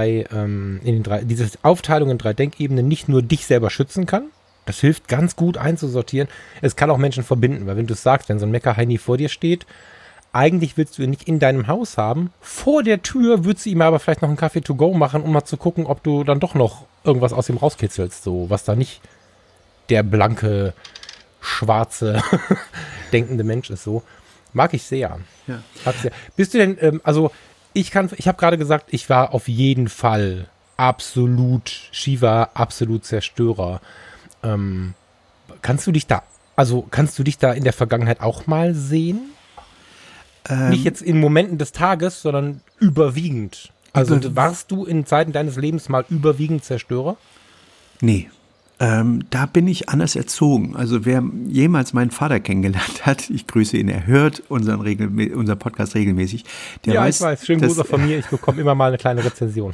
diese Aufteilung in 3 Denkebenen nicht nur dich selber schützen kann, das hilft ganz gut einzusortieren, es kann auch Menschen verbinden, weil wenn du es sagst, wenn so ein Meckerheini vor dir steht, eigentlich willst du ihn nicht in deinem Haus haben, vor der Tür würdest du ihm aber vielleicht noch einen Kaffee to go machen, um mal zu gucken, ob du dann doch noch irgendwas aus ihm rauskitzelst, so, was da nicht der blanke, schwarze, denkende Mensch ist, so. Mag ich sehr. Ja. Bist du denn, ich habe gerade gesagt, ich war auf jeden Fall absolut Shiva, absolut Zerstörer. Kannst du dich da in der Vergangenheit auch mal sehen? Nicht jetzt in Momenten des Tages, sondern überwiegend. Also warst du in Zeiten deines Lebens mal überwiegend Zerstörer? Nee. Da bin ich anders erzogen. Also wer jemals meinen Vater kennengelernt hat, ich grüße ihn, er hört unser Podcast regelmäßig. Ich weiß, schönen Gruß auch von mir, ich bekomme immer mal eine kleine Rezension.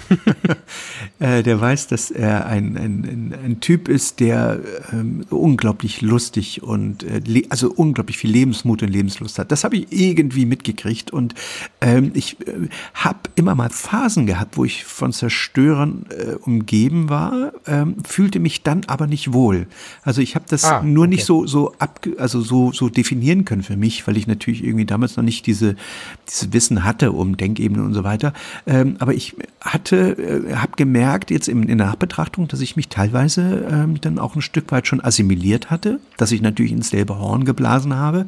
Der weiß, dass er ein Typ ist, der unglaublich lustig und also unglaublich viel Lebensmut und Lebenslust hat. Das habe ich irgendwie mitgekriegt und ich habe immer mal Phasen gehabt, wo ich von Zerstörern umgeben war, fühlte mich dann aber nicht wohl. Also ich habe das nicht so definieren können für mich, weil ich natürlich irgendwie damals noch nicht dieses Wissen hatte um Denkebenen und so weiter. Aber ich habe gemerkt jetzt in der Nachbetrachtung, dass ich mich teilweise dann auch ein Stück weit schon assimiliert hatte, dass ich natürlich ins selbe Horn geblasen habe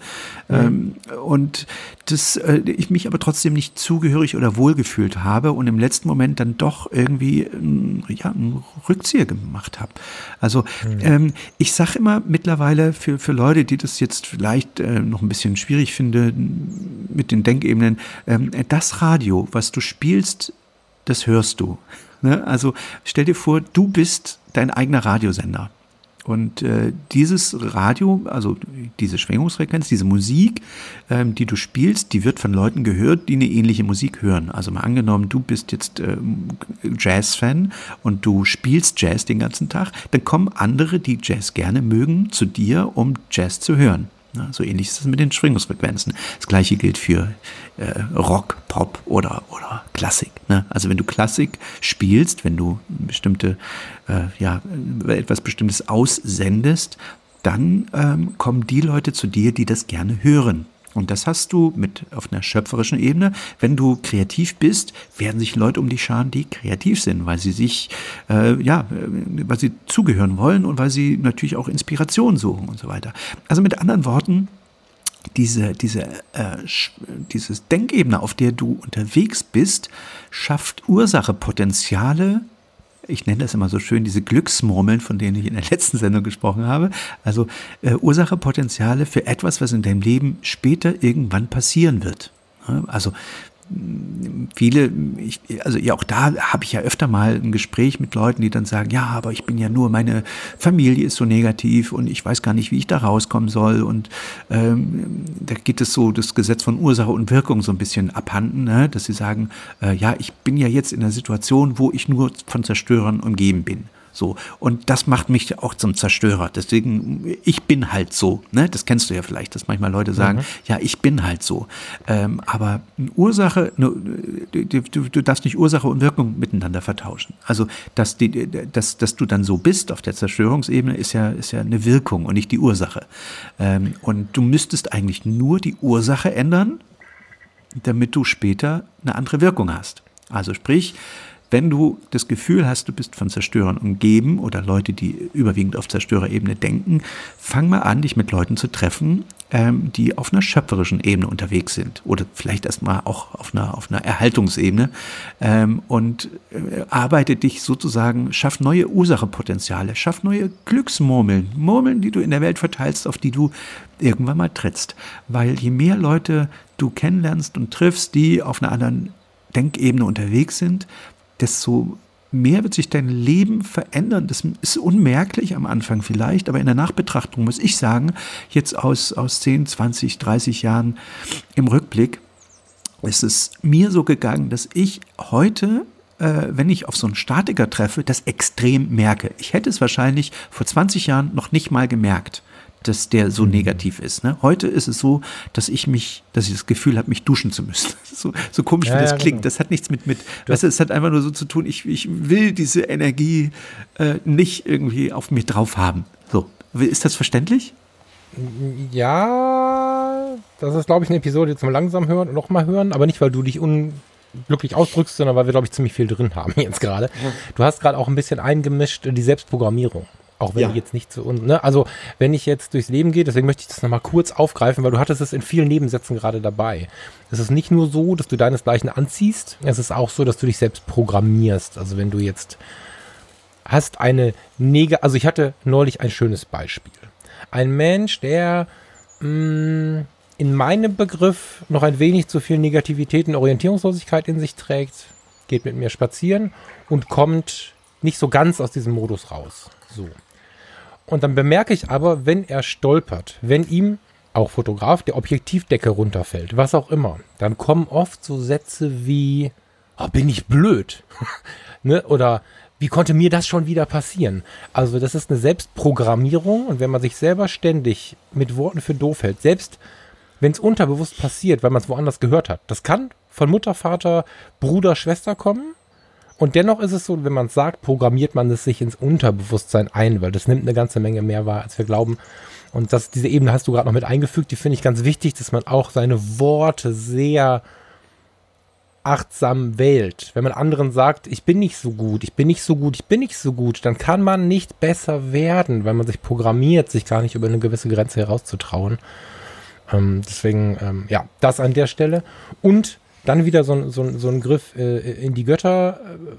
und dass ich mich aber trotzdem nicht zugehörig oder wohlgefühlt habe und im letzten Moment dann doch irgendwie einen Rückzieher gemacht habe. Also ich sage immer mittlerweile für Leute, die das jetzt vielleicht noch ein bisschen schwierig finden mit den Denkebenen, das Radio, was du spielst, das hörst du. Ne? Also stell dir vor, du bist dein eigener Radiosender. Und dieses Radio, also diese Schwingungsfrequenz, diese Musik, die du spielst, die wird von Leuten gehört, die eine ähnliche Musik hören. Also mal angenommen, du bist jetzt Jazz-Fan und du spielst Jazz den ganzen Tag, dann kommen andere, die Jazz gerne mögen, zu dir, um Jazz zu hören. Ja, so ähnlich ist es mit den Schwingungsfrequenzen. Das gleiche gilt für Rock, Pop oder Klassik. Ne? Also wenn du Klassik spielst, wenn du etwas Bestimmtes aussendest, dann kommen die Leute zu dir, die das gerne hören. Und das hast du auf einer schöpferischen Ebene. Wenn du kreativ bist, werden sich Leute um dich scharen, die kreativ sind, weil sie weil sie zugehören wollen und weil sie natürlich auch Inspiration suchen und so weiter. Also mit anderen Worten, dieses Denkebene, auf der du unterwegs bist, schafft Ursachepotenziale. Ich nenne das immer so schön, diese Glücksmurmeln, von denen ich in der letzten Sendung gesprochen habe. Also Ursachepotenziale für etwas, was in deinem Leben später irgendwann passieren wird. Also viele, also ja, auch da habe ich ja öfter mal ein Gespräch mit Leuten, die dann sagen, ja, aber ich bin ja nur, meine Familie ist so negativ und ich weiß gar nicht, wie ich da rauskommen soll, und da geht es so das Gesetz von Ursache und Wirkung so ein bisschen abhanden, ne? Dass sie sagen, ja, ich bin ja jetzt in einer Situation, wo ich nur von Zerstörern umgeben bin. So, und das macht mich auch zum Zerstörer. Deswegen, ich bin halt so, ne? Das kennst du ja vielleicht, dass manchmal Leute sagen, ja, ich bin halt so. Aber Ursache, du darfst nicht Ursache und Wirkung miteinander vertauschen. Also, dass du dann so bist auf der Zerstörungsebene, ist ja eine Wirkung und nicht die Ursache. Und du müsstest eigentlich nur die Ursache ändern, damit du später eine andere Wirkung hast. Also sprich, wenn du das Gefühl hast, du bist von Zerstörern umgeben oder Leute, die überwiegend auf Zerstörerebene denken, fang mal an, dich mit Leuten zu treffen, die auf einer schöpferischen Ebene unterwegs sind oder vielleicht erstmal auch auf einer Erhaltungsebene, und arbeite dich sozusagen, schaff neue Ursachenpotenziale, schaff neue Glücksmurmeln, die du in der Welt verteilst, auf die du irgendwann mal trittst. Weil je mehr Leute du kennenlernst und triffst, die auf einer anderen Denkebene unterwegs sind, desto mehr wird sich dein Leben verändern. Das ist unmerklich am Anfang vielleicht, aber in der Nachbetrachtung muss ich sagen, jetzt aus 10, 20, 30 Jahren im Rückblick, ist es mir so gegangen, dass ich heute, wenn ich auf so einen Statiker treffe, das extrem merke. Ich hätte es wahrscheinlich vor 20 Jahren noch nicht mal gemerkt, dass der so negativ ist. Ne? Heute ist es so, dass ich das Gefühl habe, mich duschen zu müssen. So komisch, wie das klingt. Genau. Das hat nichts mit weißt du, es hat einfach nur so zu tun, ich will diese Energie nicht irgendwie auf mir drauf haben. So, ist das verständlich? Ja, das ist, glaube ich, eine Episode zum langsam hören und nochmal hören, aber nicht, weil du dich unglücklich ausdrückst, sondern weil wir, glaube ich, ziemlich viel drin haben jetzt gerade. Du hast gerade auch ein bisschen eingemischt die Selbstprogrammierung. Auch wenn die jetzt nicht zu uns, ne? Also wenn ich jetzt durchs Leben gehe, deswegen möchte ich das nochmal kurz aufgreifen, weil du hattest es in vielen Nebensätzen gerade dabei. Es ist nicht nur so, dass du deinesgleichen anziehst, es ist auch so, dass du dich selbst programmierst. Also wenn du jetzt hast also ich hatte neulich ein schönes Beispiel. Ein Mensch, der in meinem Begriff noch ein wenig zu viel Negativität und Orientierungslosigkeit in sich trägt, geht mit mir spazieren und kommt nicht so ganz aus diesem Modus raus. So. Und dann bemerke ich aber, wenn er stolpert, wenn ihm, auch Fotograf, der Objektivdecke runterfällt, was auch immer, dann kommen oft so Sätze wie, oh, bin ich blöd? Ne? Oder wie konnte mir das schon wieder passieren? Also das ist eine Selbstprogrammierung, und wenn man sich selber ständig mit Worten für doof hält, selbst wenn es unterbewusst passiert, weil man es woanders gehört hat, das kann von Mutter, Vater, Bruder, Schwester kommen. Und dennoch ist es so, wenn man es sagt, programmiert man es sich ins Unterbewusstsein ein, weil das nimmt eine ganze Menge mehr wahr, als wir glauben. Und diese Ebene hast du gerade noch mit eingefügt, die finde ich ganz wichtig, dass man auch seine Worte sehr achtsam wählt. Wenn man anderen sagt, ich bin nicht so gut, ich bin nicht so gut, ich bin nicht so gut, dann kann man nicht besser werden, weil man sich programmiert, sich gar nicht über eine gewisse Grenze herauszutrauen. Deswegen, das an der Stelle. Und dann wieder so ein Griff in die Götter.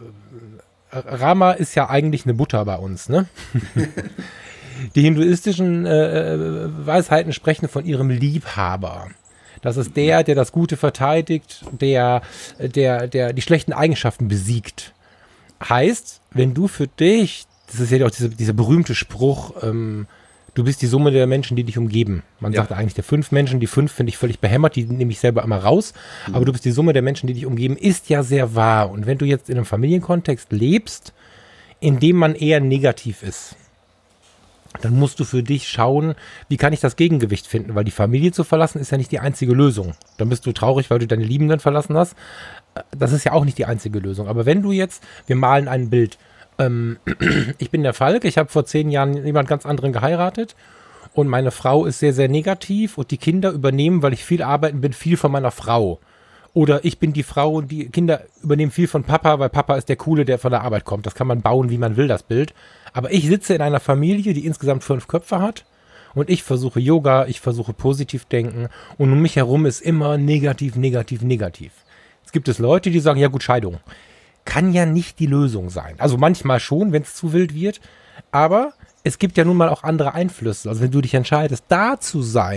Rama ist ja eigentlich eine Butter bei uns, ne? Die hinduistischen Weisheiten sprechen von ihrem Liebhaber. Das ist der das Gute verteidigt, der die schlechten Eigenschaften besiegt. Heißt, wenn du für dich, das ist ja auch dieser berühmte Spruch, du bist die Summe der Menschen, die dich umgeben. Man sagt eigentlich der 5 Menschen, die 5 finde ich völlig behämmert, die nehme ich selber immer raus. Aber du bist die Summe der Menschen, die dich umgeben, ist ja sehr wahr. Und wenn du jetzt in einem Familienkontext lebst, in dem man eher negativ ist, dann musst du für dich schauen, wie kann ich das Gegengewicht finden? Weil die Familie zu verlassen ist ja nicht die einzige Lösung. Dann bist du traurig, weil du deine Liebenden verlassen hast. Das ist ja auch nicht die einzige Lösung. Aber wenn du jetzt, wir malen ein Bild, ich bin der Falk, ich habe vor 10 Jahren jemand ganz anderen geheiratet und meine Frau ist sehr, sehr negativ und die Kinder übernehmen, weil ich viel arbeiten bin, viel von meiner Frau. Oder ich bin die Frau und die Kinder übernehmen viel von Papa, weil Papa ist der Coole, der von der Arbeit kommt. Das kann man bauen, wie man will, das Bild. Aber ich sitze in einer Familie, die insgesamt 5 Köpfe hat und ich versuche Yoga, ich versuche positiv denken und um mich herum ist immer negativ, negativ, negativ. Jetzt gibt es Leute, die sagen, ja gut, Scheidung. Kann ja nicht die Lösung sein. Also manchmal schon, wenn es zu wild wird. Aber es gibt ja nun mal auch andere Einflüsse. Also wenn du dich entscheidest, da zu sein,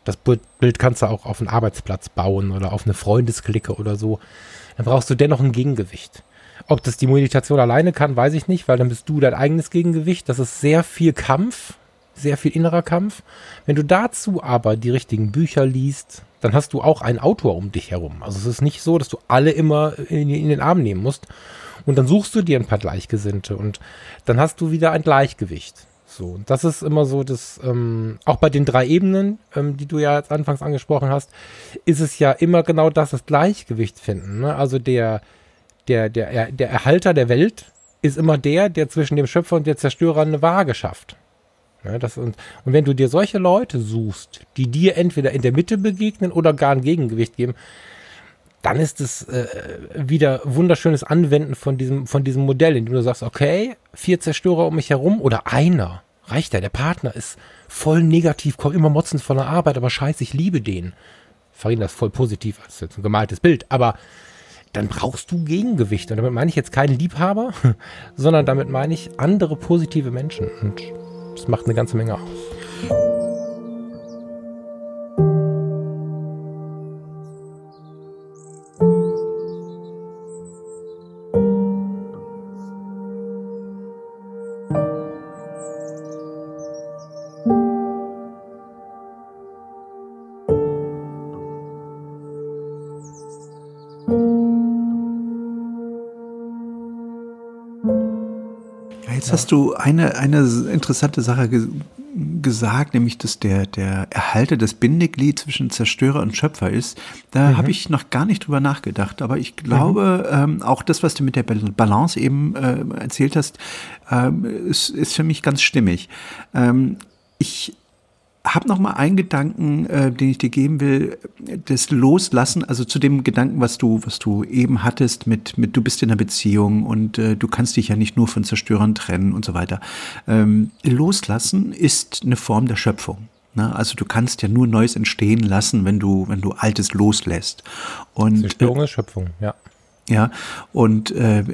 Das Bild kannst du auch auf einen Arbeitsplatz bauen oder auf eine Freundesklicke oder so. Dann brauchst du dennoch ein Gegengewicht. Ob das die Meditation alleine kann, weiß ich nicht, weil dann bist du dein eigenes Gegengewicht. Das ist sehr viel Kampf, sehr viel innerer Kampf. Wenn du dazu aber die richtigen Bücher liest, dann hast du auch einen Autor um dich herum. Also es ist nicht so, dass du alle immer in den Arm nehmen musst. Und dann suchst du dir ein paar Gleichgesinnte und dann hast du wieder ein Gleichgewicht. So, und das ist immer so, dass auch bei den 3 Ebenen, die du ja jetzt anfangs angesprochen hast, ist es ja immer genau das Gleichgewicht finden. Ne? Also der Erhalter der Welt ist immer der zwischen dem Schöpfer und der Zerstörer eine Waage schafft. Ja, und wenn du dir solche Leute suchst, die dir entweder in der Mitte begegnen oder gar ein Gegengewicht geben, dann ist es wieder wunderschönes Anwenden von diesem Modell, in dem du sagst, okay, 4 Zerstörer um mich herum oder einer, reicht ja, der Partner ist voll negativ, kommt immer motzend von der Arbeit, aber scheiße, ich liebe den. Farina ist voll positiv, das ist jetzt ein gemaltes Bild, aber dann brauchst du Gegengewicht. Und damit meine ich jetzt keinen Liebhaber, sondern damit meine ich andere positive Menschen. Und das macht eine ganze Menge aus. Jetzt hast du eine interessante Sache gesagt, nämlich, dass der Erhalter, das Bindeglied zwischen Zerstörer und Schöpfer ist. Da habe ich noch gar nicht drüber nachgedacht, aber ich glaube, auch das, was du mit der Balance eben erzählt hast, ist für mich ganz stimmig. Ich habe noch mal einen Gedanken, den ich dir geben will, das Loslassen, also zu dem Gedanken, was du eben hattest mit du bist in einer Beziehung und du kannst dich ja nicht nur von Zerstörern trennen und so weiter. Loslassen ist eine Form der Schöpfung. Ne? Also du kannst ja nur Neues entstehen lassen, wenn du Altes loslässt. Und Zerstörung ist Schöpfung, ja. Ja, und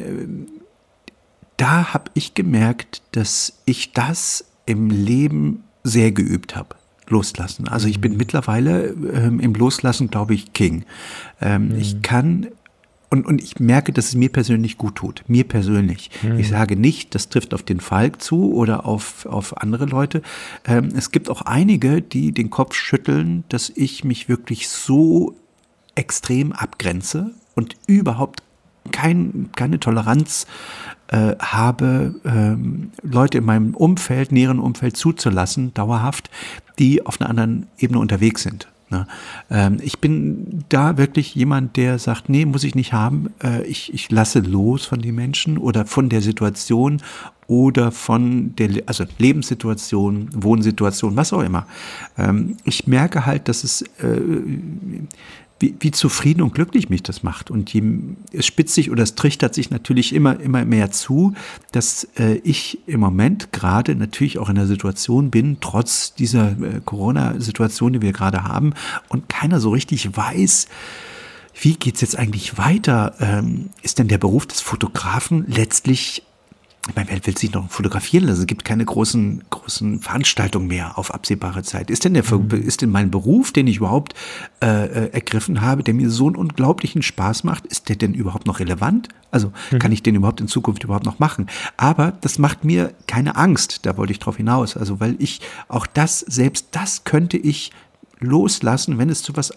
da habe ich gemerkt, dass ich das im Leben sehr geübt habe. Loslassen. Also ich bin mittlerweile im Loslassen, glaube ich, King. Ich kann und ich merke, dass es mir persönlich gut tut. Mir persönlich. Ich sage nicht, das trifft auf den Falk zu oder auf andere Leute. Es gibt auch einige, die den Kopf schütteln, dass ich mich wirklich so extrem abgrenze und überhaupt keine Toleranz habe, Leute in meinem Umfeld, näheren Umfeld zuzulassen, dauerhaft, die auf einer anderen Ebene unterwegs sind. Ne? Ich bin da wirklich jemand, der sagt, nee, muss ich nicht haben. Ich lasse los von den Menschen oder von der Situation oder von der Lebenssituation, Wohnsituation, was auch immer. Ich merke halt, dass es wie zufrieden und glücklich mich das macht. Und es spitzt sich oder es trichtert sich natürlich immer mehr zu, dass ich im Moment gerade natürlich auch in der Situation bin, trotz dieser Corona-Situation, die wir gerade haben, und keiner so richtig weiß, wie geht's jetzt eigentlich weiter? Ist denn der Beruf des Fotografen letztlich, ich meine, wer will sich noch fotografieren lassen? Es gibt keine großen Veranstaltungen mehr auf absehbare Zeit. Ist denn mein Beruf, den ich überhaupt ergriffen habe, der mir so einen unglaublichen Spaß macht, ist der denn überhaupt noch relevant? Also kann ich den überhaupt in Zukunft überhaupt noch machen? Aber das macht mir keine Angst, da wollte ich drauf hinaus. Also weil ich auch selbst das könnte ich loslassen, wenn es zu was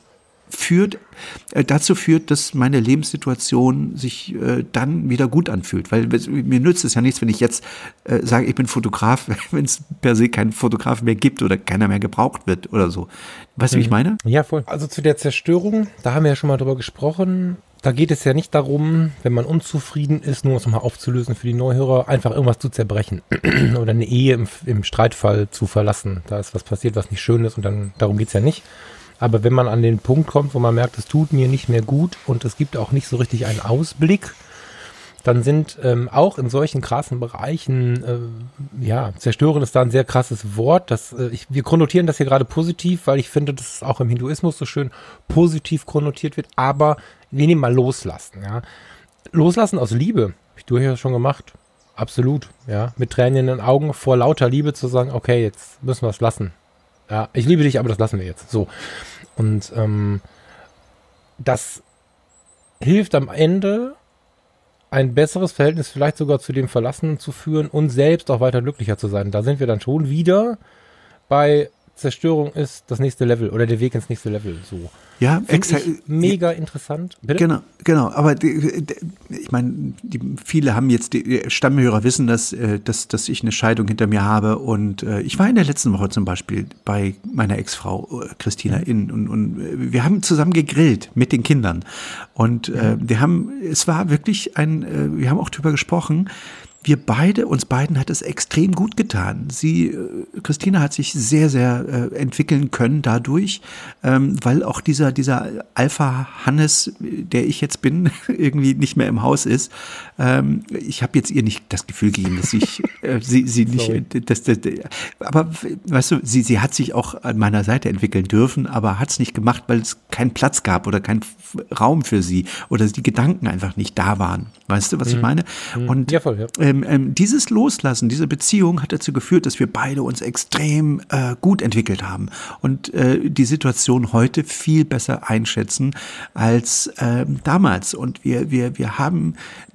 dazu führt, dass meine Lebenssituation sich dann wieder gut anfühlt. Weil mir nützt es ja nichts, wenn ich jetzt sage, ich bin Fotograf, wenn es per se keinen Fotograf mehr gibt oder keiner mehr gebraucht wird oder so. Weißt du, wie ich meine? Ja, voll. Also zu der Zerstörung, da haben wir ja schon mal drüber gesprochen. Da geht es ja nicht darum, wenn man unzufrieden ist, nur um es nochmal aufzulösen für die Neuhörer, einfach irgendwas zu zerbrechen oder eine Ehe im Streitfall zu verlassen. Da ist was passiert, was nicht schön ist und dann darum geht es ja nicht. Aber wenn man an den Punkt kommt, wo man merkt, es tut mir nicht mehr gut und es gibt auch nicht so richtig einen Ausblick, dann sind auch in solchen krassen Bereichen, zerstören ist da ein sehr krasses Wort. Wir konnotieren das hier gerade positiv, weil ich finde, dass es auch im Hinduismus so schön positiv konnotiert wird. Aber wir nehmen mal loslassen. Ja. Loslassen aus Liebe, habe ich durchaus schon gemacht. Absolut. Ja. Mit Tränen in den Augen vor lauter Liebe zu sagen, okay, jetzt müssen wir es lassen. Ja, ich liebe dich, aber das lassen wir jetzt. So. Und das hilft am Ende, ein besseres Verhältnis vielleicht sogar zu dem Verlassenen zu führen und selbst auch weiter glücklicher zu sein. Da sind wir dann schon wieder bei Zerstörung ist das nächste Level oder der Weg ins nächste Level. So. Ja, exakt. Mega interessant. Bitte? Genau. Aber ich meine, viele haben jetzt, die Stammhörer wissen, dass ich eine Scheidung hinter mir habe. Und ich war in der letzten Woche zum Beispiel bei meiner Ex-Frau Christina und wir haben zusammen gegrillt mit den Kindern. Und wir haben auch drüber gesprochen. Uns beiden hat es extrem gut getan. Christina hat sich sehr, sehr entwickeln können dadurch, weil auch dieser Alpha-Hannes, der ich jetzt bin, irgendwie nicht mehr im Haus ist. Ich habe jetzt ihr nicht das Gefühl gegeben, dass ich sie nicht, aber weißt du, sie hat sich auch an meiner Seite entwickeln dürfen, aber hat es nicht gemacht, weil es keinen Platz gab oder keinen Raum für sie oder die Gedanken einfach nicht da waren. Weißt du, was ich meine? Und ja, voll, ja. Dieses Loslassen, diese Beziehung hat dazu geführt, dass wir beide uns extrem gut entwickelt haben und die Situation heute viel besser einschätzen als damals. Und wir haben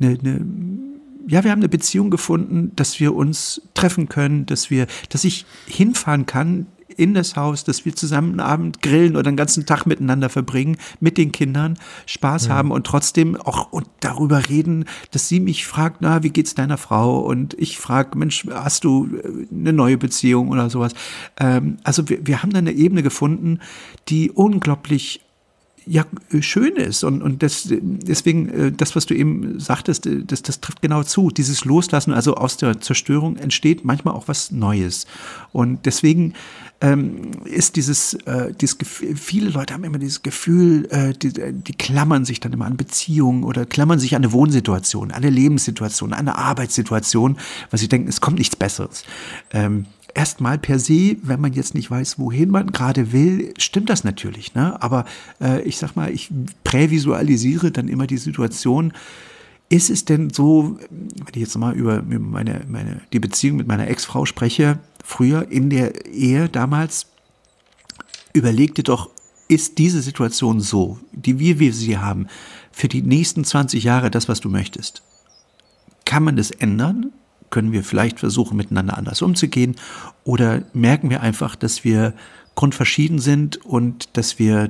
wir haben eine Beziehung gefunden, dass wir uns treffen können, dass ich hinfahren kann in das Haus, dass wir zusammen einen Abend grillen oder einen ganzen Tag miteinander verbringen, mit den Kindern, Spaß haben und trotzdem auch darüber reden, dass sie mich fragt, na, wie geht's deiner Frau? Und ich frage, Mensch, hast du eine neue Beziehung oder sowas? Also wir haben da eine Ebene gefunden, die unglaublich schön ist und deswegen, das, was du eben sagtest, das trifft genau zu. Dieses Loslassen, also aus der Zerstörung entsteht manchmal auch was Neues. Und deswegen ist dieses Gefühl, viele Leute haben immer dieses Gefühl, die klammern sich dann immer an Beziehungen oder klammern sich an eine Wohnsituation, an eine Lebenssituation, an eine Arbeitssituation, weil sie denken, es kommt nichts Besseres. Erstmal per se, wenn man jetzt nicht weiß, wohin man gerade will, stimmt das natürlich, ne? Aber ich sag mal, ich prävisualisiere dann immer die Situation. Ist es denn so, wenn ich jetzt mal über die Beziehung mit meiner Ex-Frau spreche, früher in der Ehe damals, überlegte doch, ist diese Situation so, wie wir sie haben, für die nächsten 20 Jahre das, was du möchtest? Kann man das ändern? Können wir vielleicht versuchen, miteinander anders umzugehen? Oder merken wir einfach, dass wir grundverschieden sind und dass wir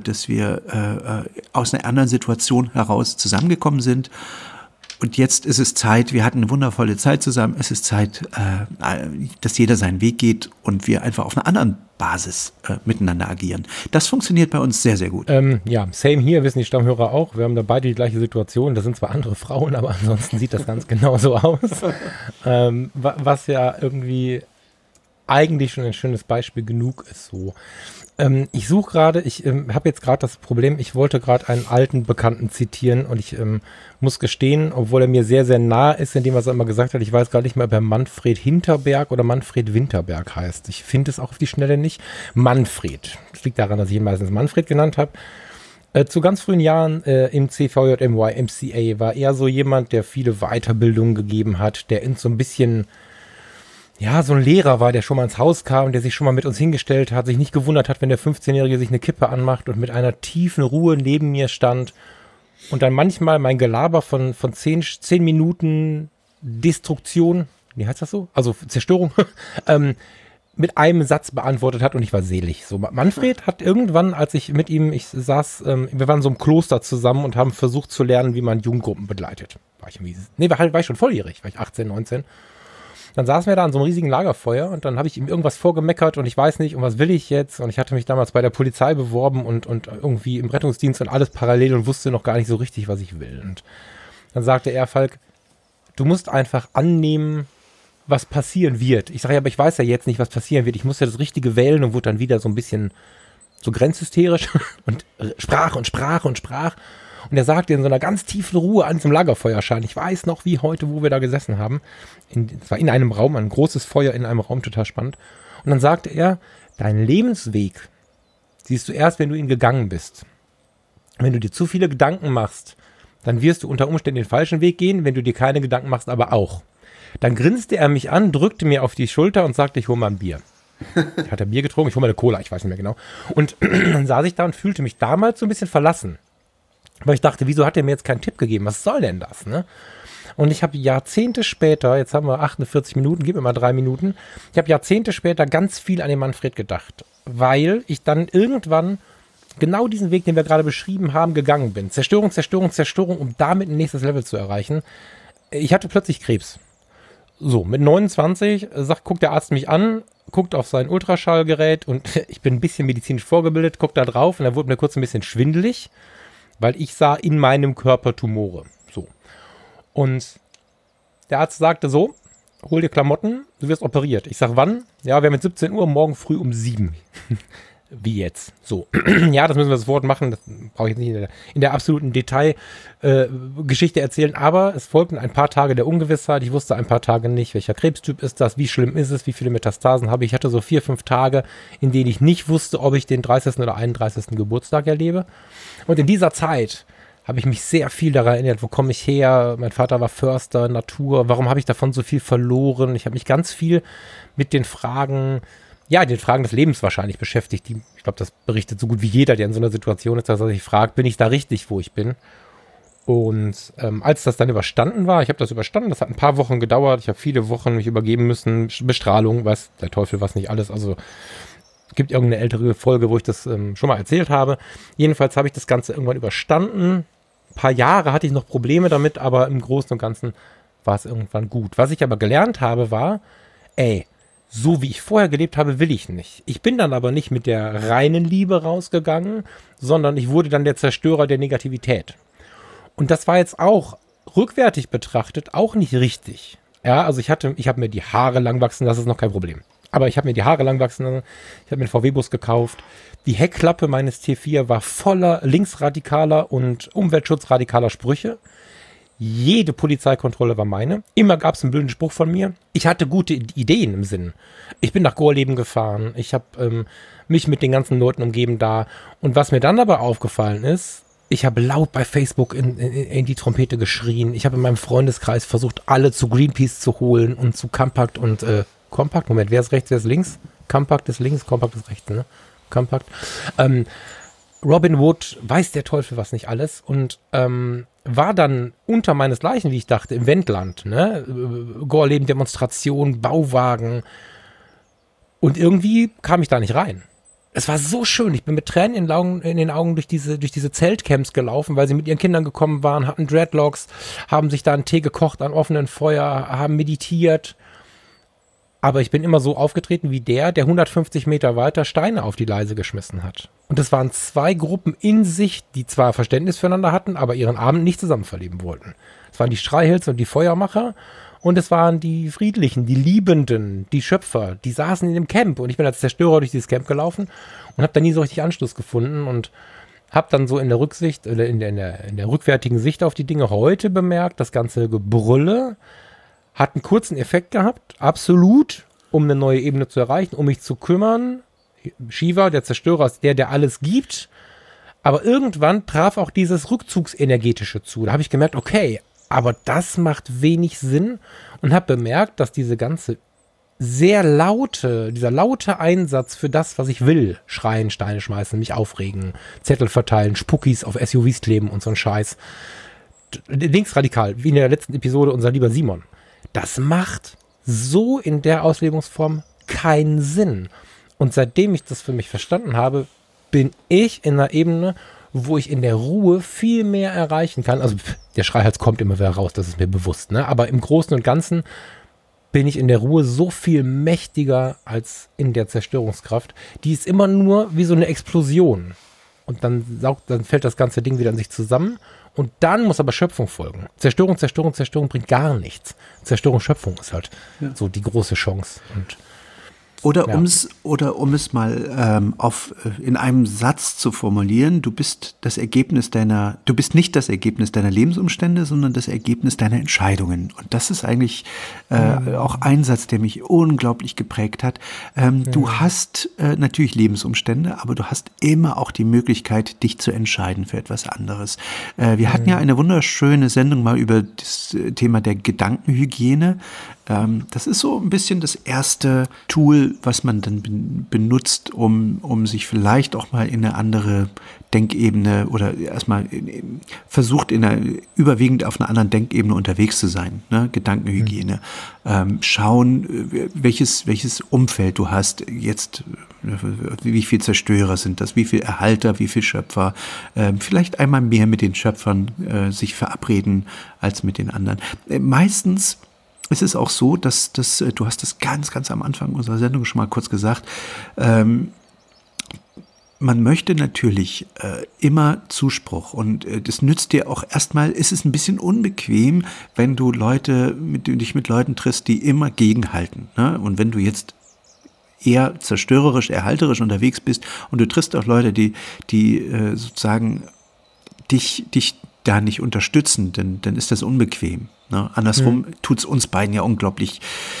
aus einer anderen Situation heraus zusammengekommen sind? Und jetzt ist es Zeit, wir hatten eine wundervolle Zeit zusammen, es ist Zeit, dass jeder seinen Weg geht und wir einfach auf einer anderen Basis miteinander agieren. Das funktioniert bei uns sehr, sehr gut. Ja, same hier, wissen die Stammhörer auch. Wir haben da beide die gleiche Situation. Das sind zwar andere Frauen, aber ansonsten sieht das ganz genauso aus. Was ja irgendwie eigentlich schon ein schönes Beispiel genug ist so. Ich suche gerade, ich habe jetzt gerade das Problem, ich wollte gerade einen alten Bekannten zitieren und ich muss gestehen, obwohl er mir sehr, sehr nah ist, in dem, was er immer gesagt hat, ich weiß gar nicht mehr, ob er Manfred Hinterberg oder Manfred Winterberg heißt. Ich finde es auch auf die Schnelle nicht. Manfred. Das liegt daran, dass ich ihn meistens Manfred genannt habe. Zu ganz frühen Jahren im CVJM MCA war er so jemand, der viele Weiterbildungen gegeben hat, der in so ein bisschen... Ja, so ein Lehrer war, der schon mal ins Haus kam, der sich schon mal mit uns hingestellt hat, sich nicht gewundert hat, wenn der 15-Jährige sich eine Kippe anmacht und mit einer tiefen Ruhe neben mir stand und dann manchmal mein Gelaber von 10 Minuten Destruktion, wie heißt das so? Also Zerstörung, mit einem Satz beantwortet hat und ich war selig. So, Manfred hat irgendwann, als ich mit ihm, wir waren so im Kloster zusammen und haben versucht zu lernen, wie man Jugendgruppen begleitet. War ich schon volljährig, war ich 18, 19. Dann saßen wir da an so einem riesigen Lagerfeuer und dann habe ich ihm irgendwas vorgemeckert und ich weiß nicht, und was will ich jetzt? Und ich hatte mich damals bei der Polizei beworben und irgendwie im Rettungsdienst und alles parallel und wusste noch gar nicht so richtig, was ich will. Und dann sagte er, Falk, du musst einfach annehmen, was passieren wird. Ich sage ja, aber ich weiß ja jetzt nicht, was passieren wird. Ich muss ja das Richtige wählen und wurde dann wieder so ein bisschen so grenzhysterisch und sprach. Und er sagte in so einer ganz tiefen Ruhe an diesem Lagerfeuerschein, ich weiß noch wie heute, wo wir da gesessen haben, es war in einem Raum, ein großes Feuer in einem Raum, total spannend. Und dann sagte er, deinen Lebensweg siehst du erst, wenn du ihn gegangen bist. Wenn du dir zu viele Gedanken machst, dann wirst du unter Umständen den falschen Weg gehen, wenn du dir keine Gedanken machst, aber auch. Dann grinste er mich an, drückte mir auf die Schulter und sagte, ich hole mal ein Bier. Hat er Bier getrunken? Ich hole mal eine Cola, ich weiß nicht mehr genau. Und dann saß ich da und fühlte mich damals so ein bisschen verlassen. Weil ich dachte, wieso hat er mir jetzt keinen Tipp gegeben? Was soll denn das, ne? Und ich habe Jahrzehnte später, jetzt haben wir 48 Minuten, gib mir mal 3 Minuten. Ich habe Jahrzehnte später ganz viel an den Manfred gedacht. Weil ich dann irgendwann genau diesen Weg, den wir gerade beschrieben haben, gegangen bin. Zerstörung, Zerstörung, Zerstörung, um damit ein nächstes Level zu erreichen. Ich hatte plötzlich Krebs. So, mit 29 guckt der Arzt mich an, guckt auf sein Ultraschallgerät und ich bin ein bisschen medizinisch vorgebildet, guckt da drauf und dann wurde mir kurz ein bisschen schwindelig, weil ich sah in meinem Körper Tumore. So. Und der Arzt sagte so, hol dir Klamotten, du wirst operiert. Ich sag, wann? Ja, wir haben jetzt 17 Uhr, morgen früh um 7. Wie jetzt? So. Ja, das müssen wir sofort machen. Das brauche ich jetzt nicht in der absoluten Detailgeschichte erzählen. Aber es folgten ein paar Tage der Ungewissheit. Ich wusste ein paar Tage nicht, welcher Krebstyp ist das, wie schlimm ist es, wie viele Metastasen habe ich. Ich hatte so 4, 5 Tage, in denen ich nicht wusste, ob ich den 30. oder 31. Geburtstag erlebe. Und in dieser Zeit habe ich mich sehr viel daran erinnert, wo komme ich her? Mein Vater war Förster, Natur. Warum habe ich davon so viel verloren? Ich habe mich ganz viel mit den Fragen des Lebens wahrscheinlich beschäftigt. Ich glaube, das berichtet so gut wie jeder, der in so einer Situation ist, dass er sich fragt, bin ich da richtig, wo ich bin? Und als das dann überstanden war, ich habe das überstanden, das hat ein paar Wochen gedauert, ich habe viele Wochen mich übergeben müssen, Bestrahlung, weiß der Teufel was nicht alles, also gibt irgendeine ältere Folge, wo ich das schon mal erzählt habe. Jedenfalls habe ich das Ganze irgendwann überstanden. Ein paar Jahre hatte ich noch Probleme damit, aber im Großen und Ganzen war es irgendwann gut. Was ich aber gelernt habe, war, so wie ich vorher gelebt habe, will ich nicht. Ich bin dann aber nicht mit der reinen Liebe rausgegangen, sondern ich wurde dann der Zerstörer der Negativität. Und das war jetzt auch rückwärtig betrachtet auch nicht richtig. Ja, also ich habe mir die Haare lang wachsen, das ist noch kein Problem. Aber ich habe mir die Haare lang wachsen lassen, ich habe mir einen VW-Bus gekauft. Die Heckklappe meines T4 war voller linksradikaler und umweltschutzradikaler Sprüche. Jede Polizeikontrolle war meine. Immer gab es einen blöden Spruch von mir. Ich hatte gute Ideen im Sinn. Ich bin nach Gorleben gefahren. Ich habe mich mit den ganzen Leuten umgeben da. Und was mir dann aber aufgefallen ist, ich habe laut bei Facebook in die Trompete geschrien. Ich habe in meinem Freundeskreis versucht, alle zu Greenpeace zu holen und zu Compact und Compact. Moment, wer ist rechts, wer ist links? Compact ist links, Compact ist rechts, ne? Compact. Robin Wood, weiß der Teufel was nicht alles und war dann unter meinesgleichen, wie ich dachte, im Wendland, ne? Gorleben, Demonstration, Bauwagen und irgendwie kam ich da nicht rein. Es war so schön, ich bin mit Tränen in den Augen durch diese Zeltcamps gelaufen, weil sie mit ihren Kindern gekommen waren, hatten Dreadlocks, haben sich da einen Tee gekocht an offenen Feuer, haben meditiert. Aber ich bin immer so aufgetreten wie der 150 Meter weiter Steine auf die Leise geschmissen hat. Und es waren 2 Gruppen in sich, die zwar Verständnis füreinander hatten, aber ihren Abend nicht zusammen verleben wollten. Es waren die Streichhölzer und die Feuermacher und es waren die Friedlichen, die Liebenden, die Schöpfer, die saßen in dem Camp und ich bin als Zerstörer durch dieses Camp gelaufen und habe da nie so richtig Anschluss gefunden und habe dann so in der Rücksicht oder in der rückwärtigen Sicht auf die Dinge heute bemerkt, das ganze Gebrülle hat einen kurzen Effekt gehabt, absolut, um eine neue Ebene zu erreichen, um mich zu kümmern. Shiva, der Zerstörer, ist der alles gibt. Aber irgendwann traf auch dieses Rückzugsenergetische zu. Da habe ich gemerkt, okay, aber das macht wenig Sinn und habe bemerkt, dass dieser laute Einsatz für das, was ich will, schreien, Steine schmeißen, mich aufregen, Zettel verteilen, Spuckis auf SUVs kleben und so ein Scheiß. Linksradikal, wie in der letzten Episode unser lieber Simon. Das macht so in der Auslebungsform keinen Sinn. Und seitdem ich das für mich verstanden habe, bin ich in einer Ebene, wo ich in der Ruhe viel mehr erreichen kann. Also der Schreihals kommt immer wieder raus, das ist mir bewusst, ne? Aber im Großen und Ganzen bin ich in der Ruhe so viel mächtiger als in der Zerstörungskraft. Die ist immer nur wie so eine Explosion. Und dann fällt das ganze Ding wieder in sich zusammen. Und dann muss aber Schöpfung folgen. Zerstörung bringt gar nichts. Zerstörung, Schöpfung ist halt so die große Chance. Oder um es mal in einem Satz zu formulieren, du bist nicht das Ergebnis deiner Lebensumstände, sondern das Ergebnis deiner Entscheidungen. Und das ist eigentlich auch ein Satz, der mich unglaublich geprägt hat. Du hast natürlich Lebensumstände, aber du hast immer auch die Möglichkeit, dich zu entscheiden für etwas anderes. Wir hatten ja eine wunderschöne Sendung mal über das Thema der Gedankenhygiene. Das ist so ein bisschen das erste Tool, was man dann benutzt, um sich vielleicht auch mal in eine andere Denkebene oder erstmal versucht, überwiegend auf einer anderen Denkebene unterwegs zu sein. Ne? Gedankenhygiene. Schauen, welches Umfeld du hast. Jetzt, wie viel Zerstörer sind das? Wie viel Erhalter? Wie viel Schöpfer? Vielleicht einmal mehr mit den Schöpfern sich verabreden als mit den anderen. Meistens ist es auch so, dass du hast das ganz am Anfang unserer Sendung schon mal kurz gesagt, man möchte natürlich immer Zuspruch und das nützt dir auch erstmal, ist es ein bisschen unbequem, wenn du dich mit Leuten triffst, die immer gegenhalten. Ne? Und wenn du jetzt eher zerstörerisch, erhalterisch unterwegs bist und du triffst auch Leute, die sozusagen dich da nicht unterstützen, dann ist das unbequem. Ne? Andersrum tut's uns beiden ja unglaublich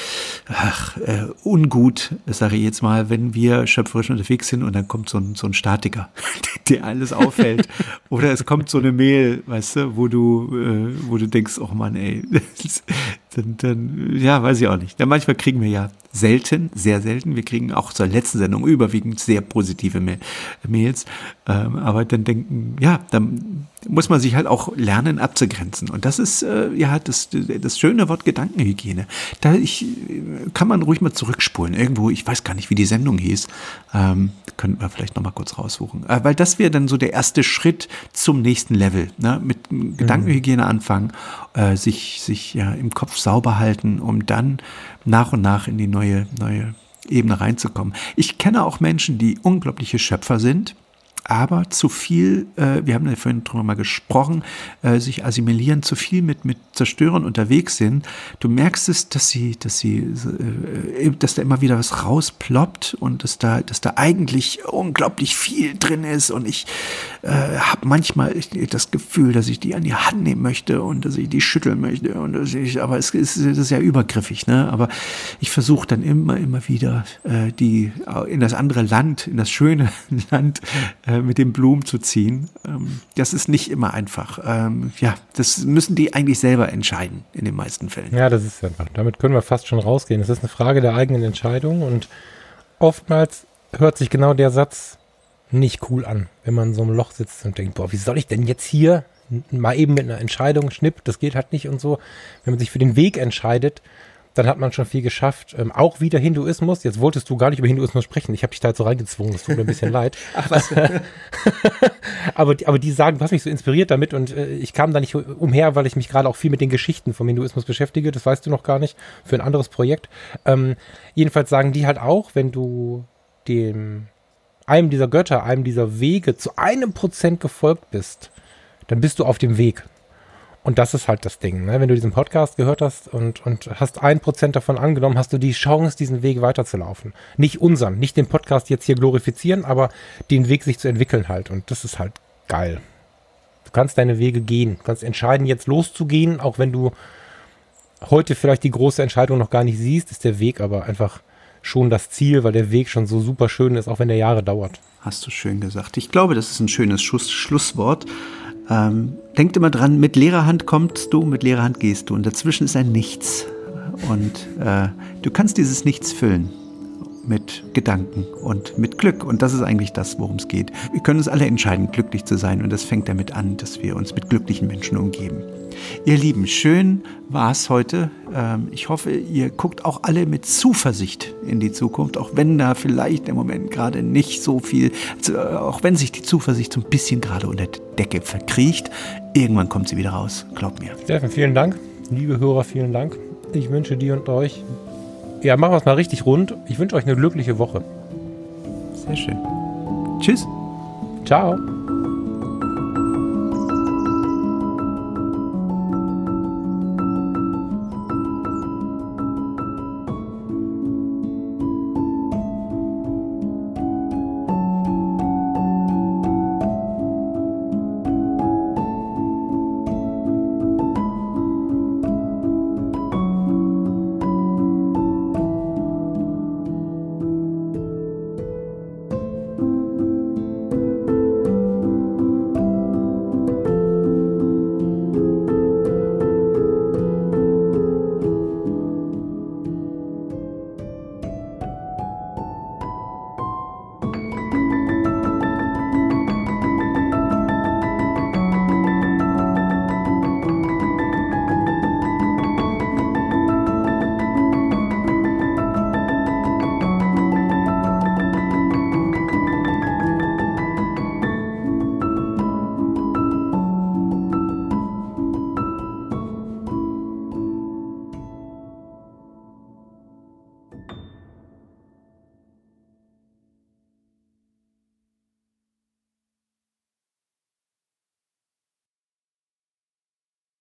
ungut, sage ich jetzt mal, wenn wir schöpferisch unterwegs sind und dann kommt so ein Statiker, der alles aufhält. Oder es kommt so eine Mail, weißt du, wo du denkst, oh Mann, ey, dann ja, weiß ich auch nicht. Dann manchmal kriegen wir ja sehr selten, wir kriegen auch zur letzten Sendung überwiegend sehr positive Mails, aber dann muss man sich halt auch lernen abzugrenzen. Und das ist das schöne Wort Gedankenhygiene. Kann man ruhig mal zurückspulen. Irgendwo, ich weiß gar nicht, wie die Sendung hieß, könnten wir vielleicht noch mal kurz raussuchen. Weil das wäre dann so der erste Schritt zum nächsten Level. Ne? Mit Gedankenhygiene anfangen, sich im Kopf sauber halten, um dann nach und nach in die neue Ebene reinzukommen. Ich kenne auch Menschen, die unglaubliche Schöpfer sind, aber zu viel, wir haben ja vorhin drüber mal gesprochen, sich assimilieren, zu viel mit Zerstörern unterwegs sind. Du merkst es, dass da immer wieder was rausploppt und dass da eigentlich unglaublich viel drin ist und ich habe manchmal das Gefühl, dass ich die an die Hand nehmen möchte und dass ich die schütteln möchte aber es ist ja übergriffig, ne? Aber ich versuche dann immer wieder die in das andere Land, in das schöne Land mit den Blumen zu ziehen. Das ist nicht immer einfach. Das müssen die eigentlich selber entscheiden in den meisten Fällen. Ja, das ist einfach. Damit können wir fast schon rausgehen. Es ist eine Frage der eigenen Entscheidung und oftmals hört sich genau der Satz nicht cool an, wenn man in so einem Loch sitzt und denkt, boah, wie soll ich denn jetzt hier mal eben mit einer Entscheidung das geht halt nicht und so. Wenn man sich für den Weg entscheidet, dann hat man schon viel geschafft. Auch wieder Hinduismus. Jetzt wolltest du gar nicht über Hinduismus sprechen. Ich habe dich da jetzt so reingezwungen. Das tut mir ein bisschen leid. aber die sagen, du hast mich so inspiriert damit und ich kam da nicht umher, weil ich mich gerade auch viel mit den Geschichten vom Hinduismus beschäftige. Das weißt du noch gar nicht. Für ein anderes Projekt. Jedenfalls sagen die halt auch, wenn du einem dieser Götter, einem dieser Wege zu 1% gefolgt bist, dann bist du auf dem Weg. Und das ist halt das Ding, ne? Wenn du diesen Podcast gehört hast und hast 1% davon angenommen, hast du die Chance, diesen Weg weiterzulaufen. Nicht den Podcast jetzt hier glorifizieren, aber den Weg sich zu entwickeln halt. Und das ist halt geil. Du kannst deine Wege gehen. Du kannst entscheiden, jetzt loszugehen, auch wenn du heute vielleicht die große Entscheidung noch gar nicht siehst, ist der Weg aber einfach schon das Ziel, weil der Weg schon so super schön ist, auch wenn der Jahre dauert. Hast du schön gesagt. Ich glaube, das ist ein schönes Schlusswort. Denkt immer dran, mit leerer Hand kommst du, mit leerer Hand gehst du und dazwischen ist ein Nichts. Und du kannst dieses Nichts füllen mit Gedanken und mit Glück. Und das ist eigentlich das, worum es geht. Wir können uns alle entscheiden, glücklich zu sein. Und das fängt damit an, dass wir uns mit glücklichen Menschen umgeben. Ihr Lieben, schön war es heute. Ich hoffe, ihr guckt auch alle mit Zuversicht in die Zukunft, auch wenn da vielleicht im Moment gerade nicht so viel, also auch wenn sich die Zuversicht so ein bisschen gerade unter der Decke verkriecht, irgendwann kommt sie wieder raus, glaubt mir. Steffen, vielen Dank. Liebe Hörer, vielen Dank. Ich wünsche dir und euch, ja, machen wir es mal richtig rund. Ich wünsche euch eine glückliche Woche. Sehr schön. Tschüss. Ciao.